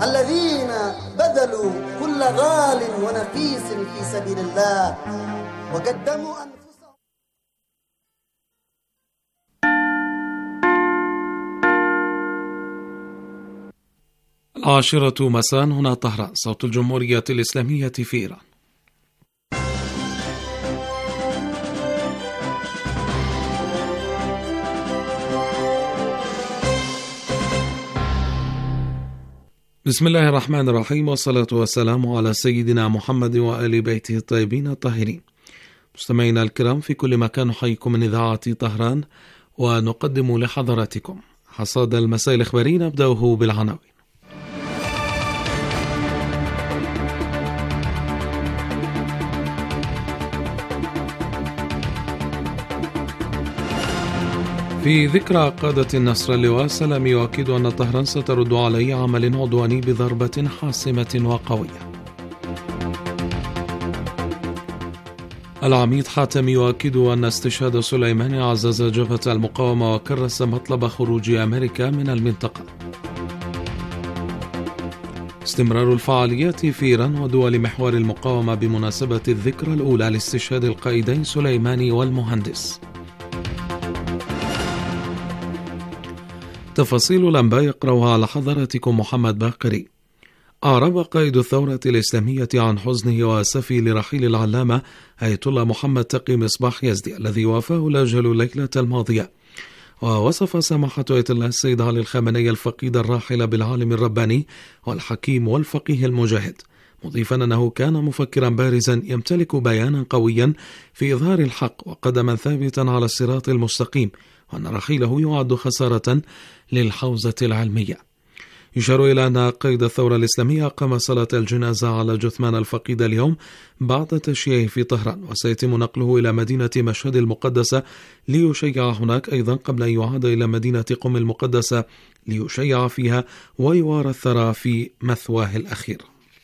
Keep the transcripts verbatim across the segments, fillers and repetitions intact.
الذين بذلوا كل غال ونفيس في سبيل الله وقدموا أنفسهم. العاشرة مساء، هنا طهران، صوت الجمهورية الإسلامية في إيران. بسم الله الرحمن الرحيم، والصلاة والسلام على سيدنا محمد وآل بيته الطيبين الطاهرين. مستمعينا الكرام في كل مكان، نحييكم من إذاعة طهران ونقدم لحضراتكم حصاد المساء الإخباري، نبدأه بالعناوين. في ذكرى قادة النصر اللواء سلام يؤكد أن طهران سترد على أي عمل عدواني بضربة حاسمة وقوية. العميد حاتم يؤكد أن استشهاد سليماني عزز جبهة المقاومة وكرس مطلب خروج أمريكا من المنطقة. استمرار الفعاليات في إيران ودول محور المقاومة بمناسبة الذكرى الأولى لاستشهاد القائدين سليماني والمهندس. تفاصيل الأنباء يقرأها على حضراتكم محمد باقري. أعرب قائد الثورة الإسلامية عن حزنه وأسفه لرحيل العلامة آية الله محمد تقي مصباح يزدي الذي وافاه الأجل الليلة الماضية، ووصف سماحة آية الله السيد علي الخامنئي الفقيد الراحل بالعالم الرباني والحكيم والفقيه المجاهد، مضيفا أنه كان مفكرا بارزا يمتلك بيانا قويا في إظهار الحق وقدما ثابتا على الصراط المستقيم، وأن رحيله يعد خسارة للحوزة العلمية. يشار إلى أن قائد الثورة الإسلامية قام صلاة الجنازة على جثمان الفقيد اليوم بعد تشييعه في طهران، وسيتم نقله إلى مدينة مشهد المقدسة ليشيع هناك أيضا قبل أن يعاد إلى مدينة قم المقدسة ليشيع فيها ويوارى الثرى في مثواه الأخير.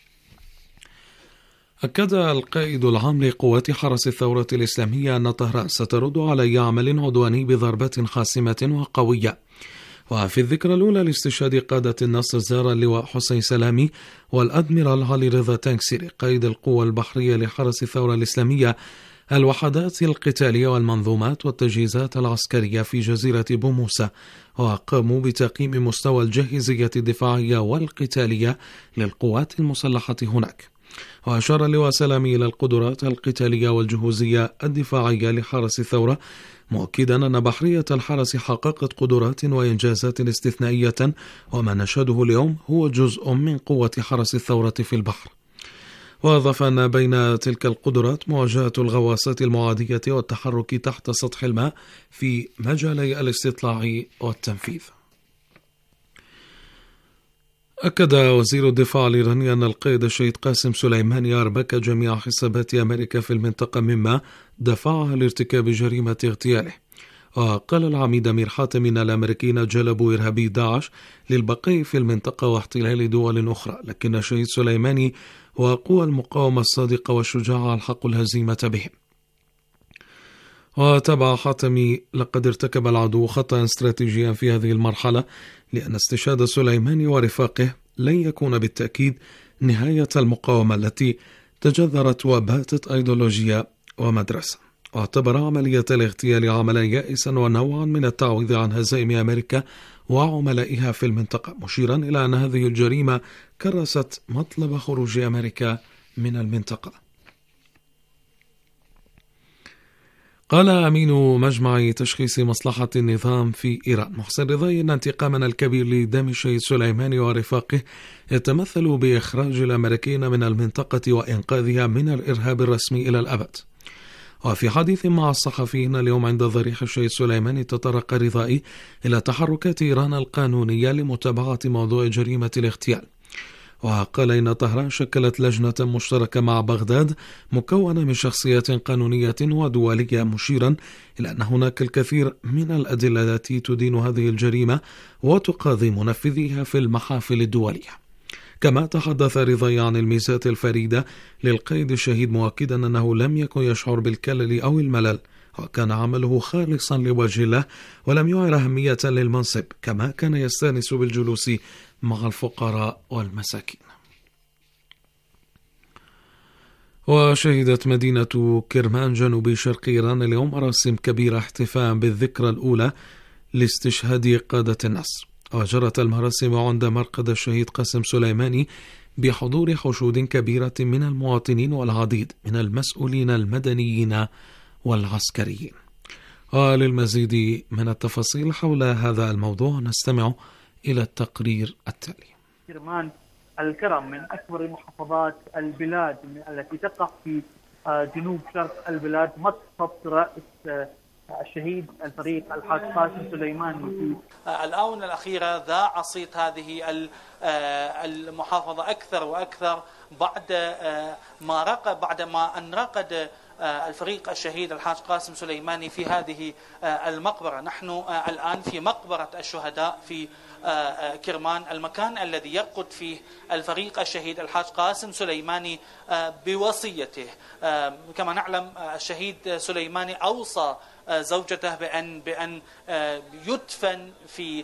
أكد القائد العام لقوات حرس الثورة الإسلامية أن طهران سترد على أي عمل عدواني بضربة حاسمة وقوية. وفي الذكرى الأولى لاستشهاد قادة النصر زار اللواء حسين سلامي والأدميرال علي رضا تانكسيري قائد القوى البحرية لحرس الثورة الإسلامية الوحدات القتالية والمنظومات والتجهيزات العسكرية في جزيرة بوموسة، وقاموا بتقييم مستوى الجاهزية الدفاعية والقتالية للقوات المسلحة هناك. وأشار اللواء سلامي إلى القدرات القتالية والجهوزية الدفاعية لحرس الثورة، مؤكدا أن بحرية الحرس حققت قدرات وإنجازات استثنائية، وما نشهده اليوم هو جزء من قوة حرس الثورة في البحر. وأضاف أن بين تلك القدرات مواجهة الغواصات المعادية والتحرك تحت سطح الماء في مجالي الاستطلاع والتنفيذ. أكد وزير الدفاع الإيراني أن القائد الشهيد قاسم سليماني أربك جميع حسابات أمريكا في المنطقة مما دفعها لارتكاب جريمة اغتياله. وقال العميد أمير حاتم أن الأمريكيين جلبوا إرهابي داعش للبقاء في المنطقة واحتلال دول أخرى، لكن الشهيد سليماني وقوى المقاومة الصادقة والشجاعة الحق الهزيمة بهم. وتابع حاتمي: لقد ارتكب العدو خطأ استراتيجيا في هذه المرحلة، لأن استشهاد سليماني ورفاقه لن يكون بالتأكيد نهاية المقاومة التي تجذرت وباتت أيديولوجيا ومدرسة. واعتبر عملية الاغتيال عملا يائسا ونوعا من التعويض عن هزائم أمريكا وعملائها في المنطقة، مشيرا إلى أن هذه الجريمة كرست مطلب خروج أمريكا من المنطقة. قال أمين مجمع تشخيص مصلحة النظام في إيران محسن رضاي أن انتقامنا الكبير لدم الشهيد سليماني ورفاقه يتمثل بإخراج الأمريكيين من المنطقة وإنقاذها من الإرهاب الرسمي إلى الأبد. وفي حديث مع الصحفيين اليوم عند ضريح الشهيد سليماني تطرق رضائي إلى تحركات إيران القانونية لمتابعة موضوع جريمة الاغتيال، وقال إن طهران شكلت لجنة مشتركة مع بغداد مكونة من شخصيات قانونية ودولية، مشيرا إلى أن هناك الكثير من الأدلة التي تدين هذه الجريمة وتقاضي منفذيها في المحافل الدولية. كما تحدث رضاي عن الميزات الفريدة للقائد الشهيد، مؤكدا أنه لم يكن يشعر بالكلل أو الملل، وكان عمله خالصا لوجه الله ولم يعر أهمية للمنصب، كما كان يستانس بالجلوس مع الفقراء والمساكين. وشهدت مدينة كرمان جنوب شرق إيران اليوم مراسم كبيرة احتفاء بالذكرى الأولى لاستشهاد قادة النصر، وجرت المراسم عند مرقد الشهيد قاسم سليماني بحضور حشود كبيرة من المواطنين والعديد من المسؤولين المدنيين والعسكريين. وللمزيد من التفاصيل حول هذا الموضوع نستمع إلى التقرير التالي. كرمان الكرم من أكبر محافظات البلاد التي تقع في جنوب شرق البلاد، مصفة رأس الشهيد الفريق الحاج قاسم سليماني. الآونة الأخيرة ذاع صيت هذه المحافظة أكثر وأكثر بعد ما رقد بعد ما أن رقد الفريق الشهيد الحاج قاسم سليماني في هذه المقبرة. نحن الآن في مقبرة الشهداء في كرمان، المكان الذي يرقد فيه الفريق الشهيد الحاج قاسم سليماني بوصيته. كما نعلم الشهيد سليماني أوصى زوجته بأن بأن يدفن في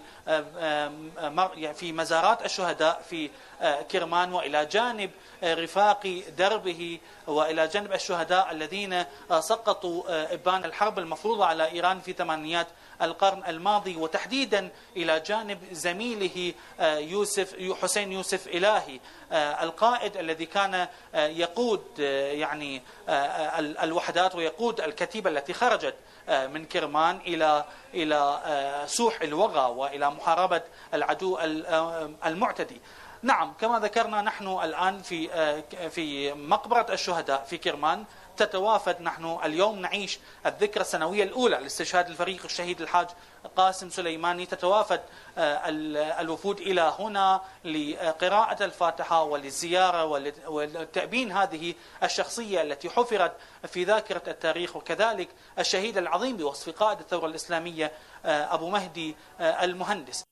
في مزارات الشهداء في كرمان، وإلى جانب رفاق دربه وإلى جانب الشهداء الذين سقطوا إبان الحرب المفروضة على إيران في ثمانينات القرن الماضي، وتحديدا إلى جانب زميله يوسف حسين يوسف إلهي القائد الذي كان يقود يعني الوحدات ويقود الكتيبة التي خرجت من كرمان إلى إلى سوح الوغى وإلى محاربة العدو المعتدي. نعم، كما ذكرنا نحن الآن في في مقبرة الشهداء في كرمان. تتوافد نحن اليوم نعيش الذكرى السنوية الأولى لاستشهاد الفريق الشهيد الحاج قاسم سليماني. تتوافد الوفود إلى هنا لقراءة الفاتحة وللزيارة ولتأبين هذه الشخصية التي حفرت في ذاكرة التاريخ، وكذلك الشهيد العظيم بوصف قائد الثورة الإسلامية أبو مهدي المهندس.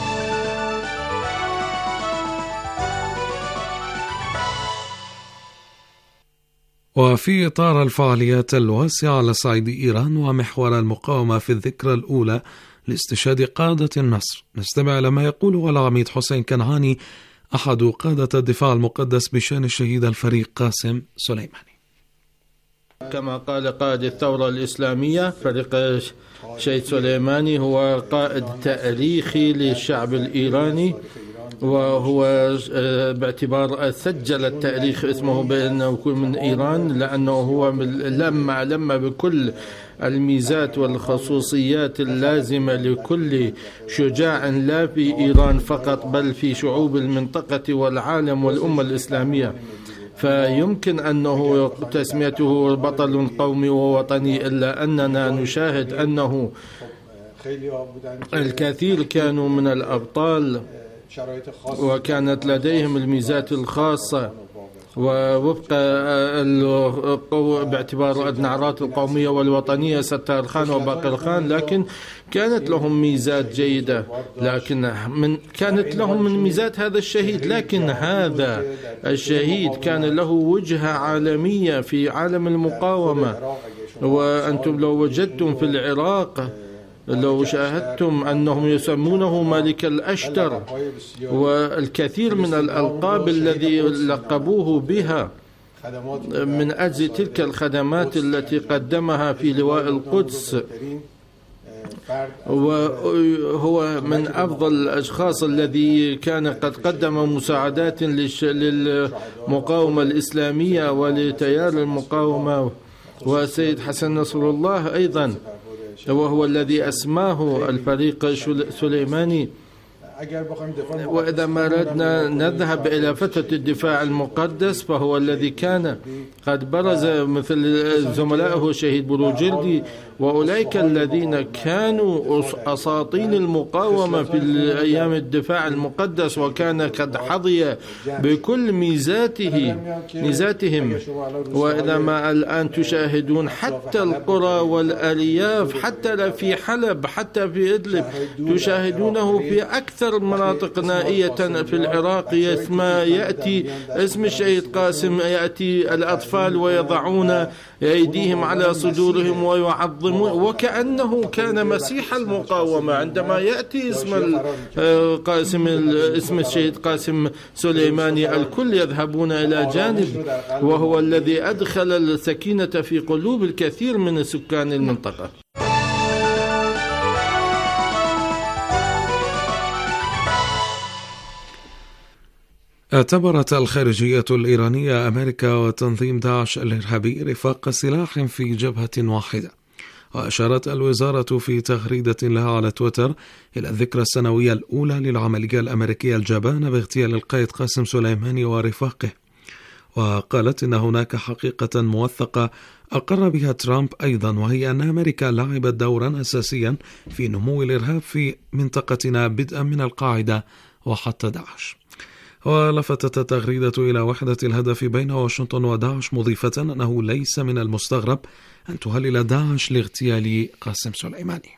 وفي إطار الفعاليات الواسعة على صعيد إيران ومحور المقاومة في الذكرى الأولى لاستشهاد قادة النصر، نستمع لما يقوله العميد حسين كنعاني أحد قادة الدفاع المقدس بشأن الشهيد الفريق قاسم سليماني. كما قال قائد الثورة الإسلامية، فريق الشهيد سليماني هو قائد تاريخي للشعب الإيراني، وهو باعتبار سجل التاريخ اسمه بأنه يكون من إيران، لأنه هو لما لما بكل الميزات والخصوصيات اللازمة لكل شجاع لا في إيران فقط بل في شعوب المنطقة والعالم والأمة الإسلامية. فيمكن أنه تسميته بطل قومي ووطني، إلا أننا نشاهد أنه الكثير كانوا من الأبطال وكانت لديهم الميزات الخاصة، ووفق باعتبار النعرات القومية والوطنية ستار خان وباقر خان، لكن كانت لهم ميزات جيدة، لكن من كانت لهم من ميزات هذا الشهيد. لكن هذا الشهيد كان له وجهة عالمية في عالم المقاومة. وأنتم لو وجدتم في العراق، لو شاهدتم أنهم يسمونه ملك الأشتر، والكثير من الألقاب الذي لقبوه بها من أجل تلك الخدمات التي قدمها في لواء القدس. وهو من أفضل الأشخاص الذي كان قد قدم مساعدات للمقاومة الإسلامية ولتيار المقاومة. وسيد حسن نصر الله أيضا، وهو الذي أسماه الفريق سليماني. وإذا ما أردنا نذهب إلى فترة الدفاع المقدس، فهو الذي كان قد برز مثل زملائه شهيد بروجردي وأولئك الذين كانوا أساطين المقاومة في أيام الدفاع المقدس، وكان قد حظي بكل ميزاته ميزاتهم. وإذا ما الآن تشاهدون حتى القرى والأرياف، حتى في حلب، حتى في إدلب، تشاهدونه في أكثر أكثر مناطق نائية في العراق ما يأتي اسم الشهيد قاسم، يأتي الأطفال ويضعون أيديهم على صدورهم ويعظمون وكأنه كان مسيح المقاومة. عندما يأتي اسم قاسم اسم الشهيد قاسم سليماني الكل يذهبون إلى جانب، وهو الذي أدخل السكينة في قلوب الكثير من سكان المنطقة. اعتبرت الخارجية الإيرانية أمريكا وتنظيم داعش الإرهابي رفاق سلاح في جبهة واحدة. وأشارت الوزارة في تغريدة لها على تويتر إلى الذكرى السنوية الأولى للعملية الأمريكية الجبانة باغتيال القائد قاسم سليماني ورفاقه، وقالت إن هناك حقيقة موثقة أقر بها ترامب أيضا، وهي أن أمريكا لعبت دورا أساسيا في نمو الإرهاب في منطقتنا بدءا من القاعدة وحتى داعش. ولفتت التغريدة إلى وحدة الهدف بين واشنطن وداعش، مضيفة أنه ليس من المستغرب أن تهلل داعش لاغتيال قاسم سليماني.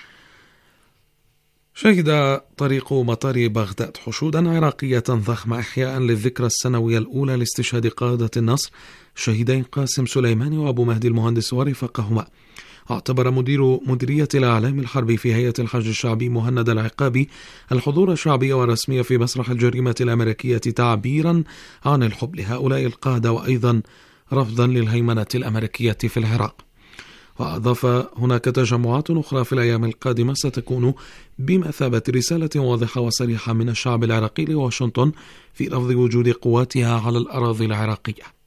شهد طريق مطار بغداد حشودا عراقية ضخمة إحياء للذكرى السنوية الأولى لاستشهاد قادة النصر الشهيدين قاسم سليماني وأبو مهدي المهندس ورفاقهما. اعتبر مدير مديرية الإعلام الحربي في هيئة الحشد الشعبي مهند العقابي الحضور الشعبي والرسمي في مسرح الجريمة الأمريكية تعبيرا عن الحب لهؤلاء القادة وأيضا رفضا للهيمنة الأمريكية في العراق. وأضاف هناك تجمعات أخرى في الأيام القادمة ستكون بمثابة رسالة واضحة وصريحة من الشعب العراقي لواشنطن في رفض وجود قواتها على الأراضي العراقية.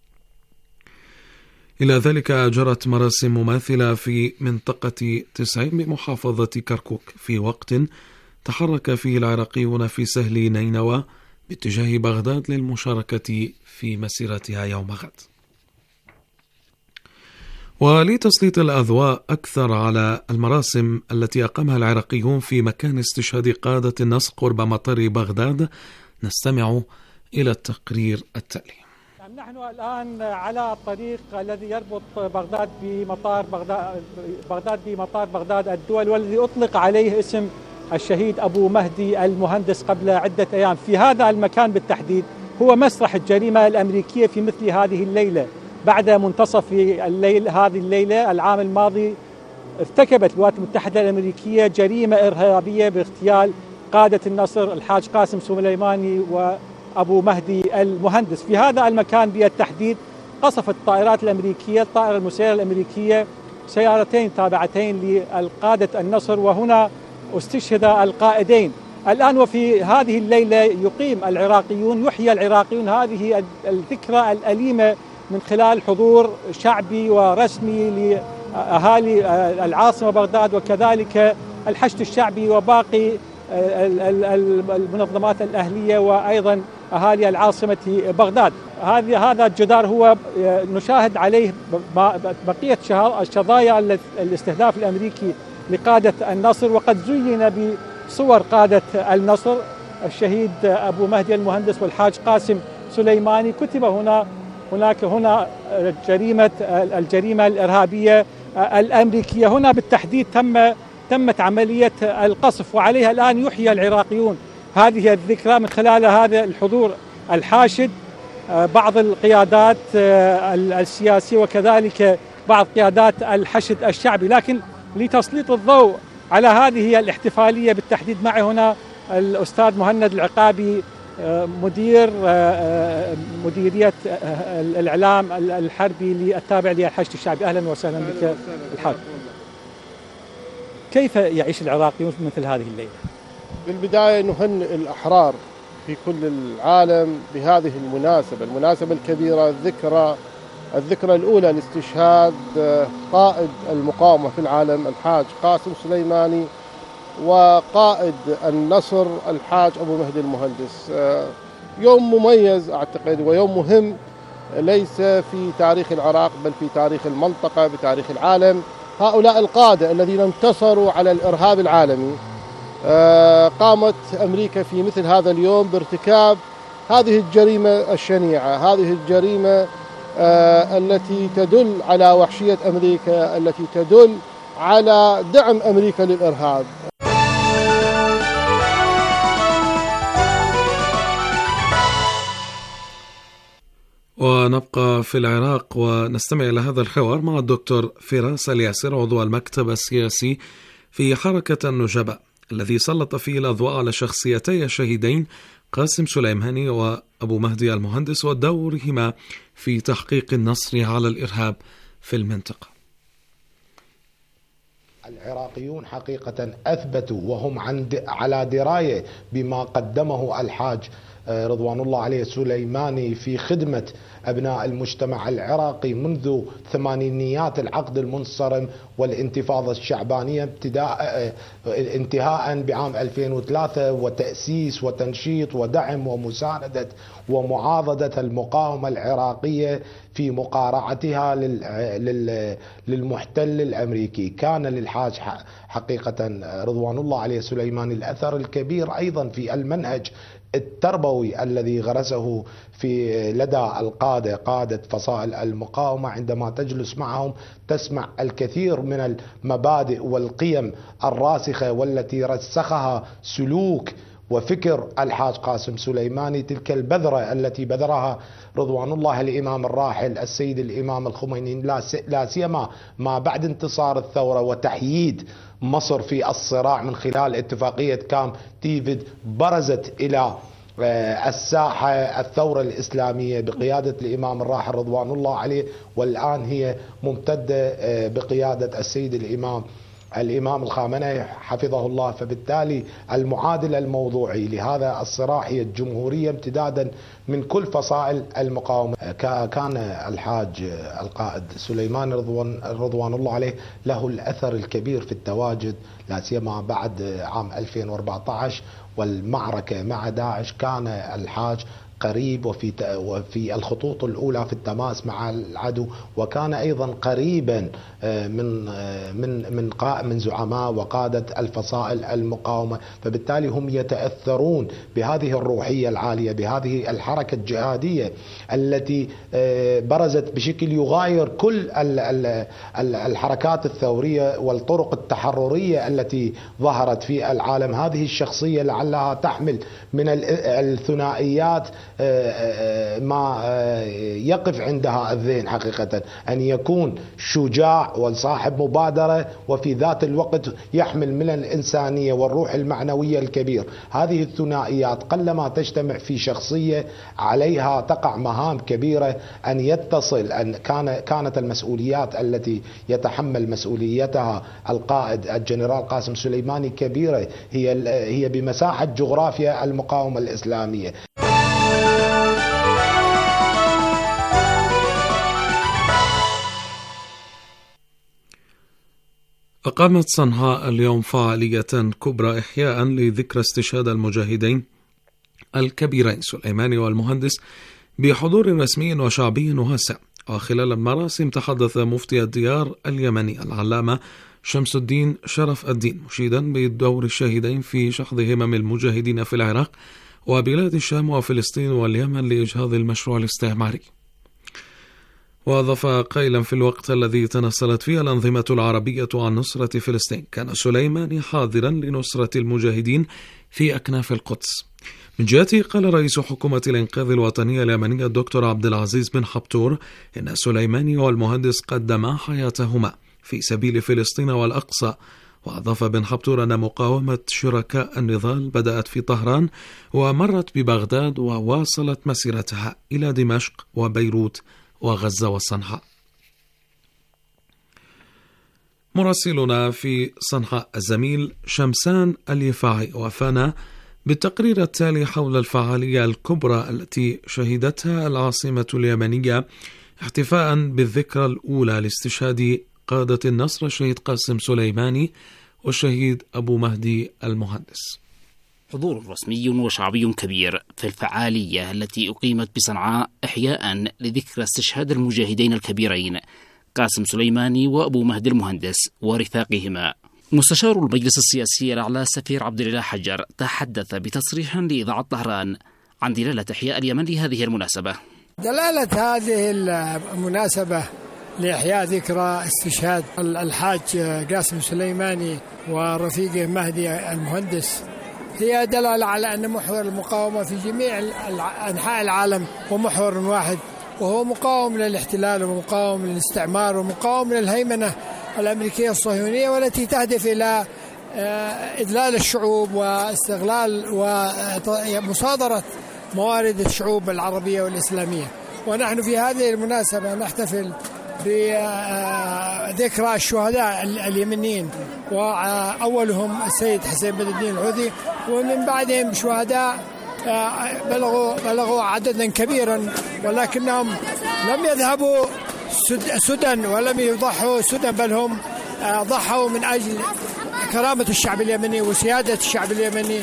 إلى ذلك جرت مراسم مماثلة في منطقة تسعين بمحافظة كركوك في وقت تحرك فيه العراقيون في سهل نينوى باتجاه بغداد للمشاركة في مسيرتها يوم غد. ولتسليط الأضواء أكثر على المراسم التي أقامها العراقيون في مكان استشهاد قادة النصر قرب مطار بغداد، نستمع إلى التقرير التالي. نحن الآن على الطريق الذي يربط بغداد بمطار بغداد بغداد بمطار بغداد الدول، والذي أطلق عليه اسم الشهيد أبو مهدي المهندس قبل عدة أيام. في هذا المكان بالتحديد هو مسرح الجريمة الأمريكية في مثل هذه الليلة. بعد منتصف الليل هذه الليلة العام الماضي ارتكبت الولايات المتحدة الأمريكية جريمة إرهابية باغتيال قادة النصر الحاج قاسم سليماني وأبو مهدي المهندس. في هذا المكان بالتحديد قصفت الطائرات الأمريكية الطائرة المسيرة الأمريكية سيارتين تابعتين للقادة النصر، وهنا استشهد القائدين. الآن وفي هذه الليلة يقيم العراقيون يحيي العراقيون هذه الذكرى الأليمة من خلال حضور شعبي ورسمي لأهالي العاصمة بغداد، وكذلك الحشد الشعبي وباقي المنظمات الأهلية وأيضا أهالي العاصمة بغداد. هذا هذا الجدار هو نشاهد عليه بقية الشظايا الاستهداف الأمريكي لقادة النصر، وقد زين بصور قادة النصر الشهيد أبو مهدي المهندس والحاج قاسم سليماني. كتب هنا هناك هنا جريمة الجريمة الإرهابية الأمريكية. هنا بالتحديد تم تمت عملية القصف، وعليها الآن يحيي العراقيون هذه الذكرى من خلال هذا الحضور الحاشد، بعض القيادات السياسية وكذلك بعض قيادات الحشد الشعبي. لكن لتسليط الضوء على هذه الاحتفالية بالتحديد معي هنا الأستاذ مهند العقابي مدير مديرية الإعلام الحربي التابع للحشد الشعبي. أهلا وسهلا بك الحاج. كيف يعيش العراقيون في مثل هذه الليلة؟ بالبداية نهنئ الأحرار في كل العالم بهذه المناسبة المناسبة الكبيرة، الذكرى الذكرى الأولى لاستشهاد قائد المقاومة في العالم الحاج قاسم سليماني وقائد النصر الحاج أبو مهدي المهندس. يوم مميز أعتقد ويوم مهم ليس في تاريخ العراق بل في تاريخ المنطقة بتاريخ العالم. هؤلاء القادة الذين انتصروا على الإرهاب العالمي، قامت أمريكا في مثل هذا اليوم بارتكاب هذه الجريمة الشنيعة، هذه الجريمة التي تدل على وحشية أمريكا، التي تدل على دعم أمريكا للإرهاب. ونبقى في العراق ونستمع إلى هذا الحوار مع الدكتور فراس الياسر عضو المكتب السياسي في حركة النجباء، الذي سلط فيه الأضواء على شخصيتي الشهيدين قاسم سليماني وأبو مهدي المهندس ودورهما في تحقيق النصر على الإرهاب في المنطقة. العراقيون حقيقة أثبتوا وهم عند على دراية بما قدمه الحاج رضوان الله عليه سليماني في خدمة أبناء المجتمع العراقي منذ ثمانينيات العقد المنصرم والانتفاضة الشعبانية ابتداء انتهاء بعام ألفين وثلاثة، وتأسيس وتنشيط ودعم ومساندة ومعاضدة المقاومة العراقية في مقارعتها للمحتل الأمريكي. كان للحاج حقيقة رضوان الله عليه سليماني الأثر الكبير أيضا في المنهج التربوي الذي غرسه في لدى القادة قادة فصائل المقاومة. عندما تجلس معهم تسمع الكثير من المبادئ والقيم الراسخة والتي رسخها سلوك وفكر الحاج قاسم سليماني، تلك البذرة التي بذرها رضوان الله الإمام الراحل السيد الإمام الخميني، لا سيما ما بعد انتصار الثورة وتحييد مصر في الصراع من خلال اتفاقية كامب ديفيد، برزت إلى الساحة الثورة الإسلامية بقيادة الإمام الراحل رضوان الله عليه، والآن هي ممتدة بقيادة السيد الإمام الإمام الخامنئي حفظه الله. فبالتالي المعادلة الموضوعي لهذا الصراع هي الجمهورية امتدادا من كل فصائل المقاومة. كان الحاج القائد سليمان رضوان, رضوان الله عليه له الأثر الكبير في التواجد، لا سيما بعد عام ألفين وأربعة عشر والمعركة مع داعش. كان الحاج قريب وفي وفي الخطوط الأولى في التماس مع العدو، وكان أيضا قريبا من من من من زعماء وقادة الفصائل المقاومة. فبالتالي هم يتأثرون بهذه الروحية العالية، بهذه الحركة الجهادية التي برزت بشكل يغاير كل الحركات الثورية والطرق التحررية التي ظهرت في العالم. هذه الشخصية لعلها تحمل من الثنائيات ما يقف عندها الذهن حقيقة، أن يكون شجاع وصاحب مبادرة وفي ذات الوقت يحمل من الإنسانية والروح المعنوية الكبير. هذه الثنائيات قلما تجتمع في شخصية عليها تقع مهام كبيرة أن يتصل أن كان كانت المسؤوليات التي يتحمل مسؤوليتها القائد الجنرال قاسم سليماني كبيرة، هي هي بمساحة جغرافيا المقاومة الإسلامية. أقامت صنعاء اليوم فعالية كبرى إحياء لذكرى استشهاد المجاهدين الكبيرين سليماني والمهندس بحضور رسمي وشعبي واسع. وخلال المراسم تحدث مفتي الديار اليمني العلامة شمس الدين شرف الدين مشيدا بدور الشاهدين في شحذ همم المجاهدين في العراق وبلاد الشام وفلسطين واليمن لإجهاض المشروع الاستعماري. وأضاف قائلا: في الوقت الذي تنصلت فيه الأنظمة العربية عن نصرة فلسطين كان سليماني حاضرا لنصرة المجاهدين في أكناف القدس. من جهته قال رئيس حكومة الإنقاذ الوطنية اليمنية الدكتور عبد العزيز بن حبتور إن سليماني والمهندس قدما حياتهما في سبيل فلسطين والأقصى. وأضاف بن حبتور أن مقاومة شركاء النضال بدأت في طهران ومرت ببغداد وواصلت مسيرتها إلى دمشق وبيروت وغزة وصنعاء. مراسلنا في صنعاء الزميل شمسان اليفاعي وفانا بالتقرير التالي حول الفعالية الكبرى التي شهدتها العاصمة اليمنية احتفاء بالذكرى الأولى لاستشهاد قادة النصر الشهيد قاسم سليماني والشهيد أبو مهدي المهندس. حضور رسمي وشعبي كبير في الفعالية التي أقيمت بصنعاء إحياء لذكرى استشهاد المجاهدين الكبيرين قاسم سليماني وأبو مهدي المهندس ورفاقهما. مستشار المجلس السياسي الأعلى سفير عبد الله حجر تحدث بتصريح لإذاعة طهران عن دلالة إحياء اليمن لهذه المناسبة. دلالة هذه المناسبة لإحياء ذكرى استشهاد الحاج قاسم سليماني ورفيقه مهدي المهندس هي دلالة على أن محور المقاومة في جميع أنحاء العالم ومحور واحد وهو مقاوم للاحتلال ومقاوم للاستعمار ومقاوم للهيمنة الأمريكية الصهيونية، والتي تهدف إلى إذلال الشعوب واستغلال ومصادرة موارد الشعوب العربية والإسلامية. ونحن في هذه المناسبة نحتفل بذكرى الشهداء اليمنيين، وأولهم السيد حسين بدر الدين الحوثي، ومن بعدهم شهداء بلغوا بلغوا عددا كبيرا، ولكنهم لم يذهبوا سدى ولم يضحوا سدى، بل هم ضحوا من أجل كرامة الشعب اليمني وسيادة الشعب اليمني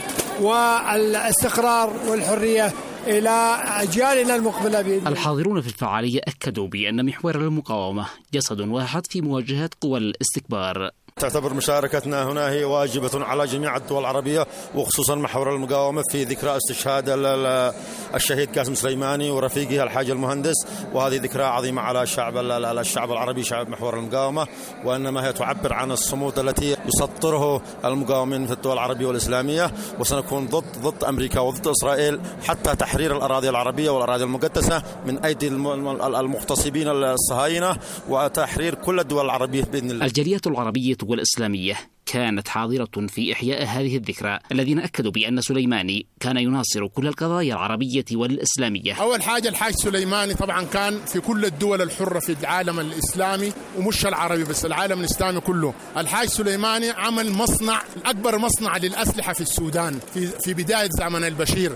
والاستقرار والحرية إلى أجيالنا المقبلة بإذن. الحاضرون في الفعالية أكدوا بأن محور المقاومة جسد واحد في مواجهة قوى الاستكبار. تعتبر مشاركتنا هنا هي واجبة على جميع الدول العربية، وخصوصا محور المقاومة في ذكرى استشهاد الشهيد قاسم سليماني ورفيقه الحاج المهندس، وهذه ذكرى عظيمة على الشعب الشعب العربي، شعب محور المقاومة، وإنما هي تعبر عن الصمود التي يسطره المقاومين في الدول العربية والإسلامية، وسنكون ضد ضد أمريكا وضد إسرائيل حتى تحرير الأراضي العربية والأراضي المقدسة من أيدي المغتصبين الصهاينة، وتحرير كل الدول العربية بإذن الله. الجالية العربية والإسلامية كانت حاضرة في إحياء هذه الذكرى، الذين أكدوا بأن سليماني كان يناصر كل القضايا العربية والإسلامية. أول حاجة الحاج سليماني طبعا كان في كل الدول الحرة في العالم الإسلامي، ومش العربي بس، العالم الإسلامي كله. الحاج سليماني عمل مصنع، أكبر مصنع للأسلحة في السودان في في بداية زمن البشير،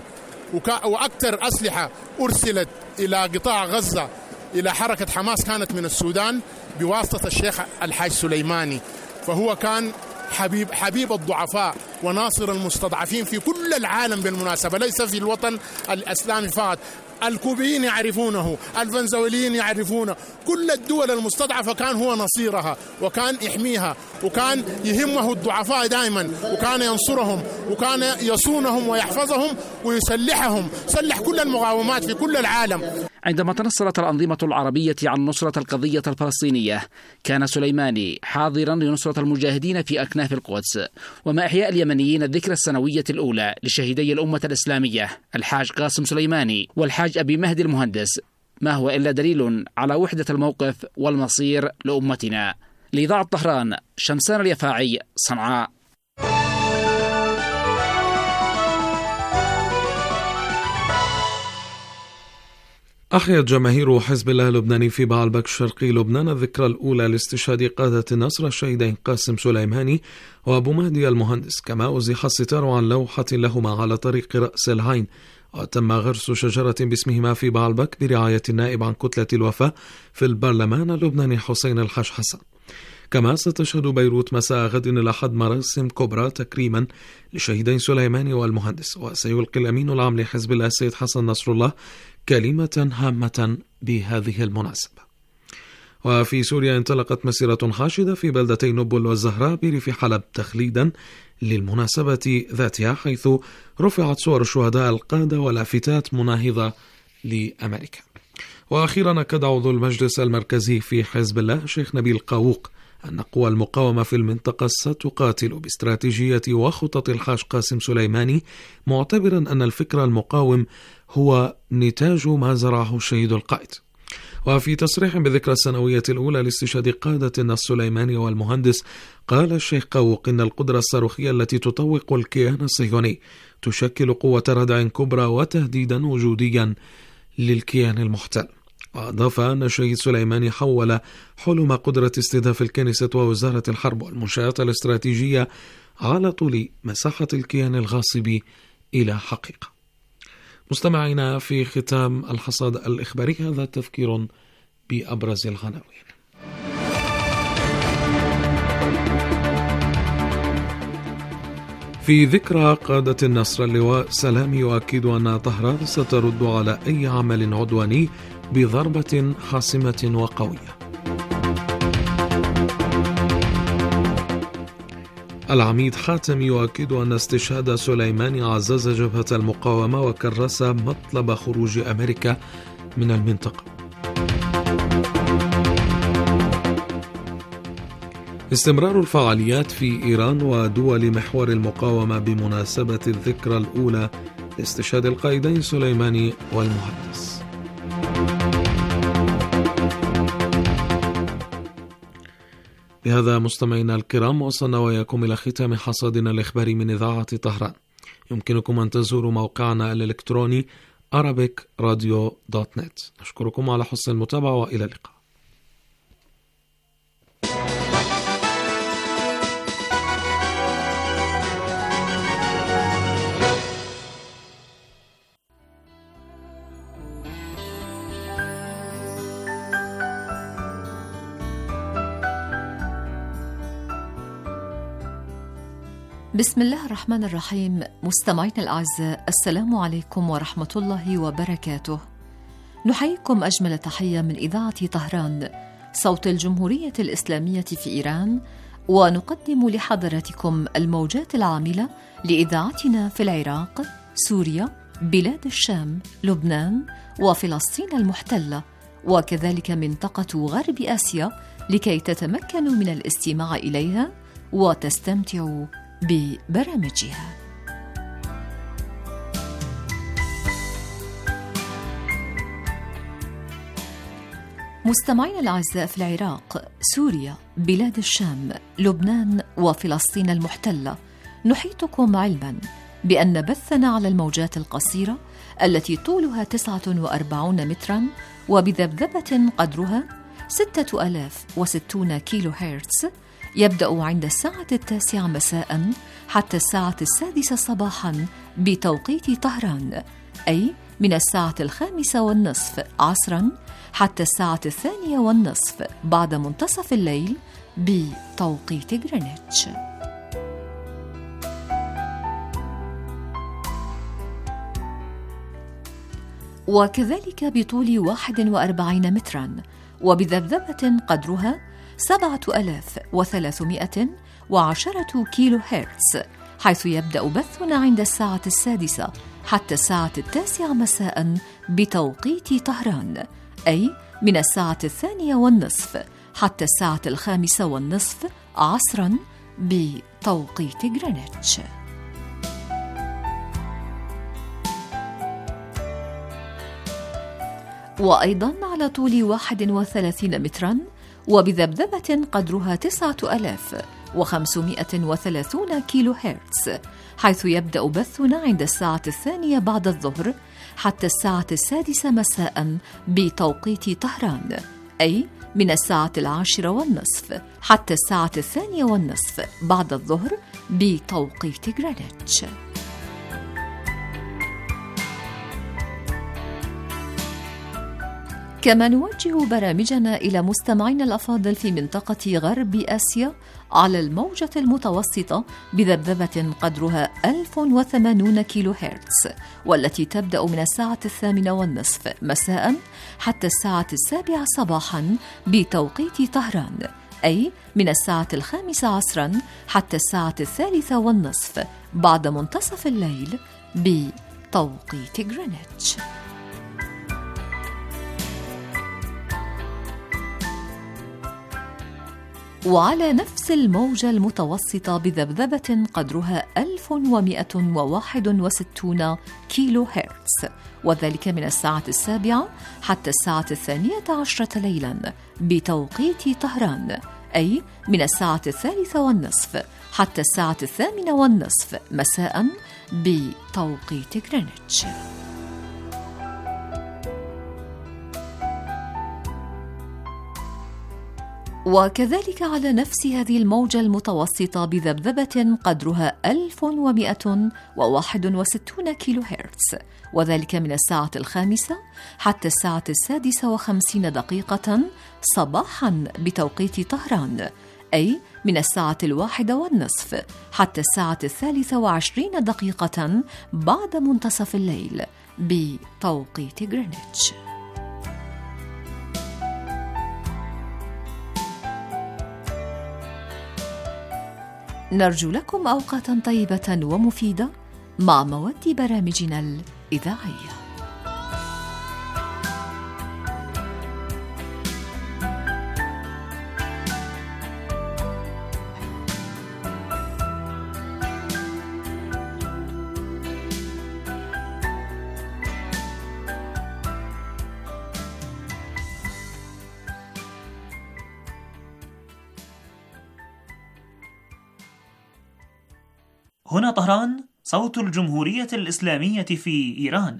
وأكثر أسلحة أرسلت إلى قطاع غزة إلى حركة حماس كانت من السودان بواسطة الشيخ الحاج سليماني. فهو كان حبيب حبيب الضعفاء وناصر المستضعفين في كل العالم بالمناسبة، ليس في الوطن الإسلامي فقط. الكوبيين يعرفونه، الفنزويليين يعرفونه، كل الدول المستضعفة كان هو نصيرها وكان يحميها، وكان يهمه الضعفاء دائما، وكان ينصرهم، وكان يصونهم ويحفظهم ويسلحهم، سلح كل المقاومات في كل العالم. عندما تنصلت الأنظمة العربية عن نصرة القضية الفلسطينية، كان سليماني حاضرا لنصرة المجاهدين في أكناف القدس، ومع إحياء اليمنيين الذكرى السنوية الأولى لشهيدي الأمة الإسلامية الحاج قاسم سليماني والحاج أبي مهدي المهندس، ما هو إلا دليل على وحدة الموقف والمصير لأمتنا. لإذاعة طهران، شمسان اليفاعي، صنعاء. أحيت جماهير حزب الله اللبناني في بعلبك شرقي لبنان الذكرى الأولى لاستشهاد قادة النصر الشهيدين قاسم سليماني وأبو مهدي المهندس، كما أزيح الستار عن لوحة لهما على طريق رأس العين، وتم غرس شجرة باسمهما في بعلبك برعاية النائب عن كتلة الوفاء في البرلمان اللبناني حسين الحاج حسن. كما ستشهد بيروت مساء غد الأحد مراسم كبرى تكريما لشهيدين سليماني والمهندس، وسيلقي الأمين العام لحزب الله السيد حسن نصر الله كلمة هامة بهذه المناسبة. وفي سوريا انطلقت مسيرة حاشدة في بلدتي نبل والزهراء بريف حلب تخليدا للمناسبة ذاتها، حيث رفعت صور الشهداء القادة ولافتات مناهضة لأمريكا. وأخيرا أكد عضو المجلس المركزي في حزب الله شيخ نبيل قاووق أن قوى المقاومة في المنطقة ستقاتل باستراتيجية وخطط الحاج قاسم سليماني، معتبرا أن الفكر المقاوم هو نتاج ما زرعه الشهيد القائد. وفي تصريح بذكرى السنوية الأولى لاستشهاد قادة النصر سليماني والمهندس، قال الشيخ قاووق إن القدرة الصاروخية التي تطوق الكيان الصهيوني تشكل قوة ردع كبرى وتهديدا وجوديا للكيان المحتل. وأضاف أن الشهيد سليماني حول حلم قدرة استهداف الكنيسة ووزارة الحرب والمنشآت الاستراتيجية على طول مساحة الكيان الغاصب إلى حقيقة. مستمعينا، في ختام الحصاد الإخباري هذا تذكير بأبرز العناوين. في ذكرى قادة النصر، اللواء سلام يؤكد أن طهران سترد على أي عمل عدواني بضربة حاسمة وقوية. العميد حاتم يؤكد أن استشهاد سليماني عزز جبهة المقاومة وكرس مطلب خروج أمريكا من المنطقة. استمرار الفعاليات في إيران ودول محور المقاومة بمناسبة الذكرى الأولى لاستشهاد القائدين سليماني والمهندس. بهذا مستمعينا الكرام وصلنا وإياكم إلى ختام حصادنا الإخباري من إذاعة طهران. يمكنكم أن تزوروا موقعنا الإلكتروني arabic radio دوت نت. نشكركم على حسن المتابعة وإلى اللقاء. بسم الله الرحمن الرحيم. مستمعينا الأعزاء، السلام عليكم ورحمة الله وبركاته. نحييكم أجمل تحية من إذاعة طهران صوت الجمهورية الإسلامية في إيران، ونقدم لحضراتكم الموجات العاملة لإذاعتنا في العراق، سوريا، بلاد الشام، لبنان وفلسطين المحتلة، وكذلك منطقة غرب آسيا، لكي تتمكنوا من الاستماع إليها وتستمتعوا ببرامجها. مستمعينا الأعزاء، في العراق، سوريا، بلاد الشام، لبنان وفلسطين المحتلة، نحيطكم علما بأن بثنا على الموجات القصيرة التي طولها تسعة وأربعين مترا وبذبذبة قدرها ستة آلاف وستون كيلو هرتز يبدأ عند الساعة التاسعة مساء حتى الساعة السادسة صباحا بتوقيت طهران، أي من الساعة الخامسة والنصف عصرا حتى الساعة الثانية والنصف بعد منتصف الليل بتوقيت غرينتش. وكذلك بطول واحد وأربعين مترا وبذبذبة قدرها سبعة آلاف وثلاثمائة وعشرة كيلو هرتز، حيث يبدأ بثنا عند الساعة السادسة حتى الساعة التاسعة مساء بتوقيت طهران، أي من الساعة الثانية والنصف حتى الساعة الخامسة والنصف عصرا بتوقيت غرينتش. وأيضا على طول واحد وثلاثين مترا وبذبذبة قدرها تسعة آلاف وخمسمائة وثلاثون كيلو هرتز، حيث يبدأ بثنا عند الساعة الثانية بعد الظهر حتى الساعة السادسة مساء بتوقيت طهران، أي من الساعة العاشرة والنصف حتى الساعة الثانية والنصف بعد الظهر بتوقيت غرينتش. كما نوجه برامجنا إلى مستمعينا الأفاضل في منطقة غرب آسيا على الموجة المتوسطة بذبذبة قدرها ألف وثمانين كيلو هرتز، والتي تبدأ من الساعة الثامنة والنصف مساء حتى الساعة السابعة صباحا بتوقيت طهران، أي من الساعة الخامسة عصرا حتى الساعة الثالثة والنصف بعد منتصف الليل بتوقيت غرينتش. وعلى نفس الموجة المتوسطة بذبذبة قدرها ألف ومائة وواحد وستين كيلو هرتز، وذلك من الساعة السابعة حتى الساعة الثانية عشرة ليلا بتوقيت طهران، أي من الساعة الثالثة والنصف حتى الساعة الثامنة والنصف مساء بتوقيت غرينتش. وكذلك على نفس هذه الموجة المتوسطة بذبذبة قدرها ألف ومائة وواحد وستين كيلو هرتز، وذلك من الساعة الخامسة حتى الساعة السادسة وخمسين دقيقة صباحا بتوقيت طهران، أي من الساعة الواحدة والنصف حتى الساعة الثالثة وعشرين دقيقة بعد منتصف الليل بتوقيت غرينتش. نرجو لكم أوقاتا طيبة ومفيدة مع مواد برامجنا الإذاعية. هنا طهران، صوت الجمهورية الإسلامية في إيران.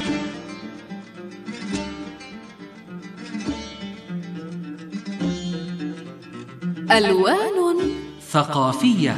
ألوان ثقافية.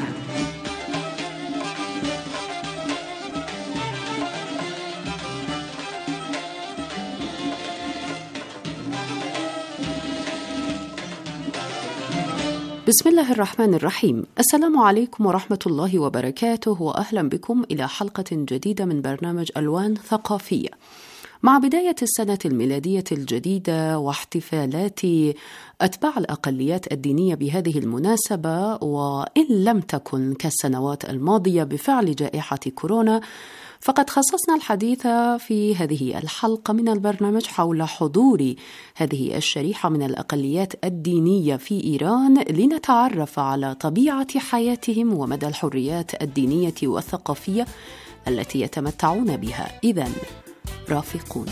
بسم الله الرحمن الرحيم. السلام عليكم ورحمة الله وبركاته، وأهلا بكم إلى حلقة جديدة من برنامج ألوان ثقافية. مع بداية السنة الميلادية الجديدة واحتفالات أتباع الأقليات الدينية بهذه المناسبة، وإن لم تكن كالسنوات الماضية بفعل جائحة كورونا، فقد خصصنا الحديث في هذه الحلقة من البرنامج حول حضور هذه الشريحة من الأقليات الدينية في إيران، لنتعرف على طبيعة حياتهم ومدى الحريات الدينية والثقافية التي يتمتعون بها. إذن رافقونا.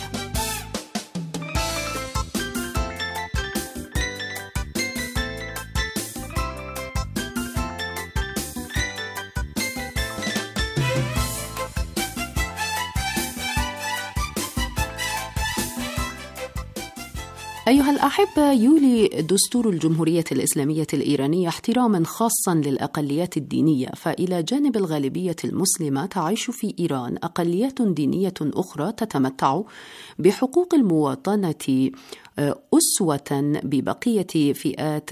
أيها الأحبة، يولي دستور الجمهورية الإسلامية الإيرانية احتراما خاصا للأقليات الدينية، فإلى جانب الغالبية المسلمة تعيش في إيران أقليات دينية أخرى تتمتع بحقوق المواطنة أسوة ببقية فئات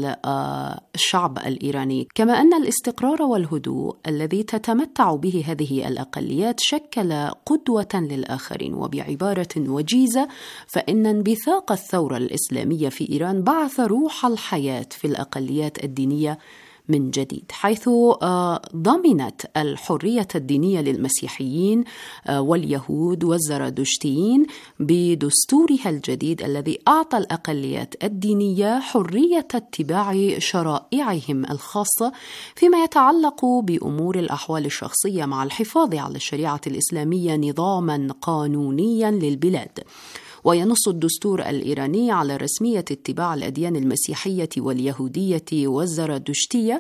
الشعب الإيراني، كما أن الاستقرار والهدوء الذي تتمتع به هذه الأقليات شكل قدوة للآخرين. وبعبارة وجيزة، فإن انبثاق الثورة الإسلامية في إيران بعث روح الحياة في الأقليات الدينية من جديد، حيث ضمنت الحرية الدينية للمسيحيين واليهود والزرادشتيين بدستورها الجديد الذي أعطى الأقليات الدينية حرية اتباع شرائعهم الخاصة فيما يتعلق بأمور الأحوال الشخصية، مع الحفاظ على الشريعة الإسلامية نظاما قانونيا للبلاد. وينص الدستور الإيراني على رسمية اتباع الأديان المسيحية واليهودية والزرادشتية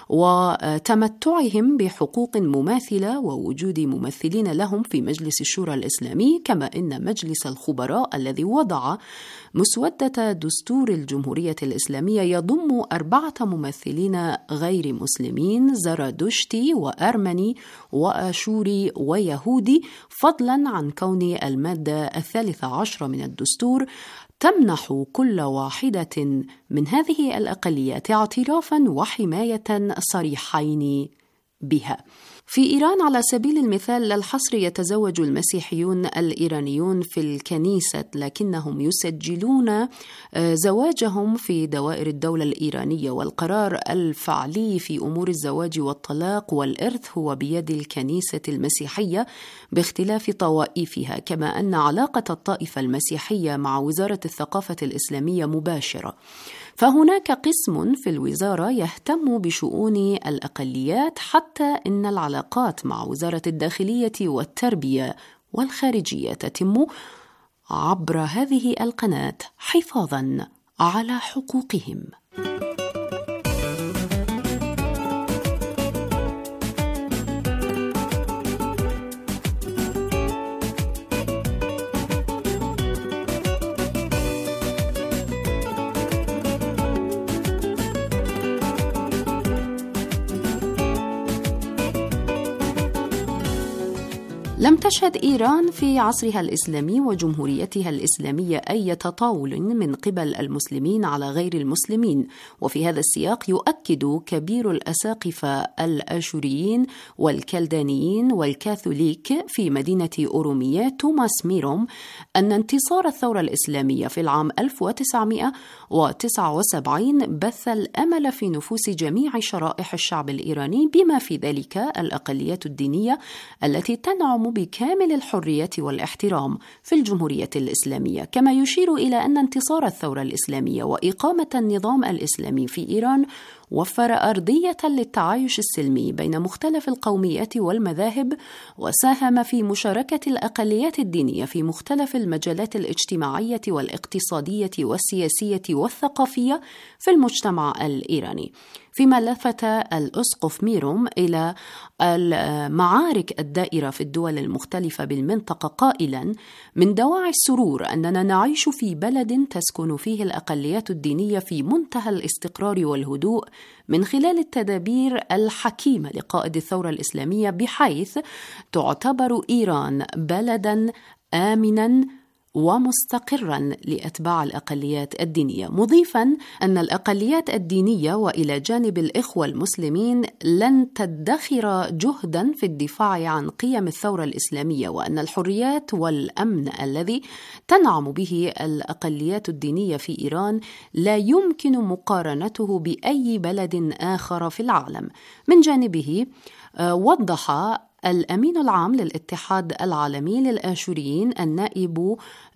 وتمتعهم بحقوق مماثلة ووجود ممثلين لهم في مجلس الشورى الإسلامي، كما إن مجلس الخبراء الذي وضع مسودة دستور الجمهورية الإسلامية يضم أربعة ممثلين غير مسلمين: زرادشتي وأرمني وآشوري ويهودي، فضلا عن كون المادة الثالثة عشرة من الدستور تمنح كل واحدة من هذه الأقليات اعترافا وحماية صريحين بها. في إيران على سبيل المثال لا الحصر يتزوج المسيحيون الإيرانيون في الكنيسة، لكنهم يسجلون زواجهم في دوائر الدولة الإيرانية، والقرار الفعلي في أمور الزواج والطلاق والإرث هو بيد الكنيسة المسيحية باختلاف طوائفها، كما أن علاقة الطائفة المسيحية مع وزارة الثقافة الإسلامية مباشرة. فهناك قسم في الوزارة يهتم بشؤون الأقليات، حتى إن العلاقات مع وزارة الداخلية والتربية والخارجية تتم عبر هذه القناة حفاظاً على حقوقهم. لم تشهد إيران في عصرها الإسلامي وجمهوريتها الإسلامية أي تطاول من قبل المسلمين على غير المسلمين، وفي هذا السياق يؤكد كبير الأساقفة الآشوريين والكلدانيين والكاثوليك في مدينة أورومية توماس ميروم أن انتصار الثورة الإسلامية في العام ألف وتسعمائة وتسعة وسبعين بث الأمل في نفوس جميع شرائح الشعب الإيراني، بما في ذلك الأقليات الدينية التي تنعم بكامل الحرية والاحترام في الجمهورية الإسلامية. كما يشير إلى أن انتصار الثورة الإسلامية وإقامة النظام الإسلامي في إيران وفر أرضية للتعايش السلمي بين مختلف القوميات والمذاهب، وساهم في مشاركة الأقليات الدينية في مختلف المجالات الاجتماعية والاقتصادية والسياسية والثقافية في المجتمع الإيراني. فيما لفت الأسقف ميروم إلى المعارك الدائرة في الدول المختلفة بالمنطقة قائلا: من دواعي السرور أننا نعيش في بلد تسكن فيه الأقليات الدينية في منتهى الاستقرار والهدوء من خلال التدابير الحكيمة لقائد الثورة الإسلامية، بحيث تعتبر إيران بلداً آمناً ومستقرا لأتباع الأقليات الدينية، مضيفا أن الأقليات الدينية وإلى جانب الإخوة المسلمين لن تدخر جهدا في الدفاع عن قيم الثورة الإسلامية، وأن الحريات والأمن الذي تنعم به الأقليات الدينية في إيران لا يمكن مقارنته بأي بلد آخر في العالم. من جانبه وضح الأمين العام للاتحاد العالمي للآشوريين النائب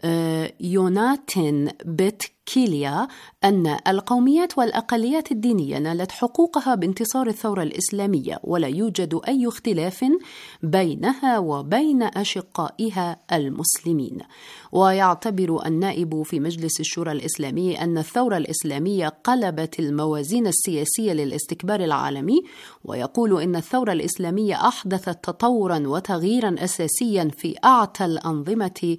يوناتان بتكيليا أن القوميات والأقليات الدينية نالت حقوقها بانتصار الثورة الإسلامية، ولا يوجد أي اختلاف بينها وبين أشقائها المسلمين. ويعتبر النائب في مجلس الشورى الإسلامي أن الثورة الإسلامية قلبت الموازين السياسية للاستكبار العالمي، ويقول إن الثورة الإسلامية أحدثت تطورا وتغييرا أساسيا في أعتى الأنظمة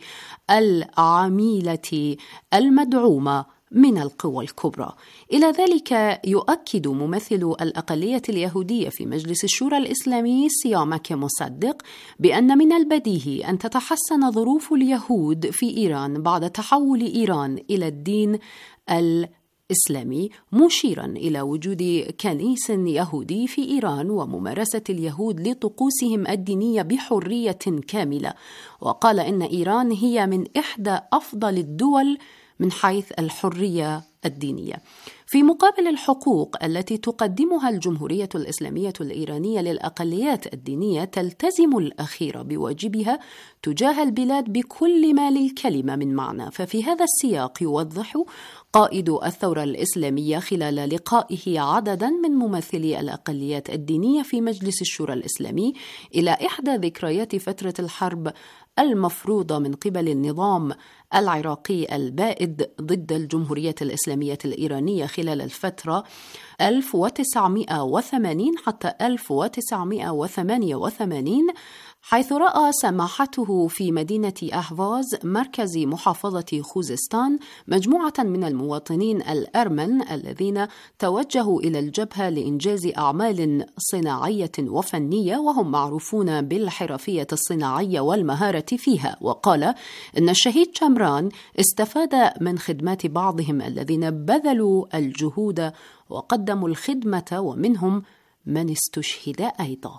العميلة المدعومة من القوى الكبرى. إلى ذلك يؤكد ممثل الأقلية اليهودية في مجلس الشورى الإسلامي سيامك مصدق بأن من البديهي أن تتحسن ظروف اليهود في إيران بعد تحول إيران إلى الدين الإسلامي، مشيرا إلى وجود كنيس يهودي في إيران وممارسة اليهود لطقوسهم الدينية بحرية كاملة. وقال إن إيران هي من إحدى أفضل الدول من حيث الحرية الدينية. في مقابل الحقوق التي تقدمها الجمهورية الإسلامية الإيرانية للأقليات الدينية، تلتزم الأخيرة بواجبها تجاه البلاد بكل ما للكلمة من معنى. ففي هذا السياق يوضح قائد الثورة الإسلامية خلال لقائه عددا من ممثلي الأقليات الدينية في مجلس الشورى الإسلامي إلى إحدى ذكريات فترة الحرب المفروضة من قبل النظام العراقي البائد ضد الجمهورية الإسلامية الإيرانية خلال الفترة ألف وتسعمائة وثمانين حتى ألف وتسعمائة وثمانية وثمانين، حيث رأى سماحته في مدينة أهواز مركز محافظة خوزستان مجموعة من المواطنين الأرمن الذين توجهوا إلى الجبهة لإنجاز أعمال صناعية وفنية، وهم معروفون بالحرفية الصناعية والمهارة فيها. وقال إن الشهيد شمران استفاد من خدمات بعضهم الذين بذلوا الجهود وقدموا الخدمة، ومنهم من استشهد أيضا.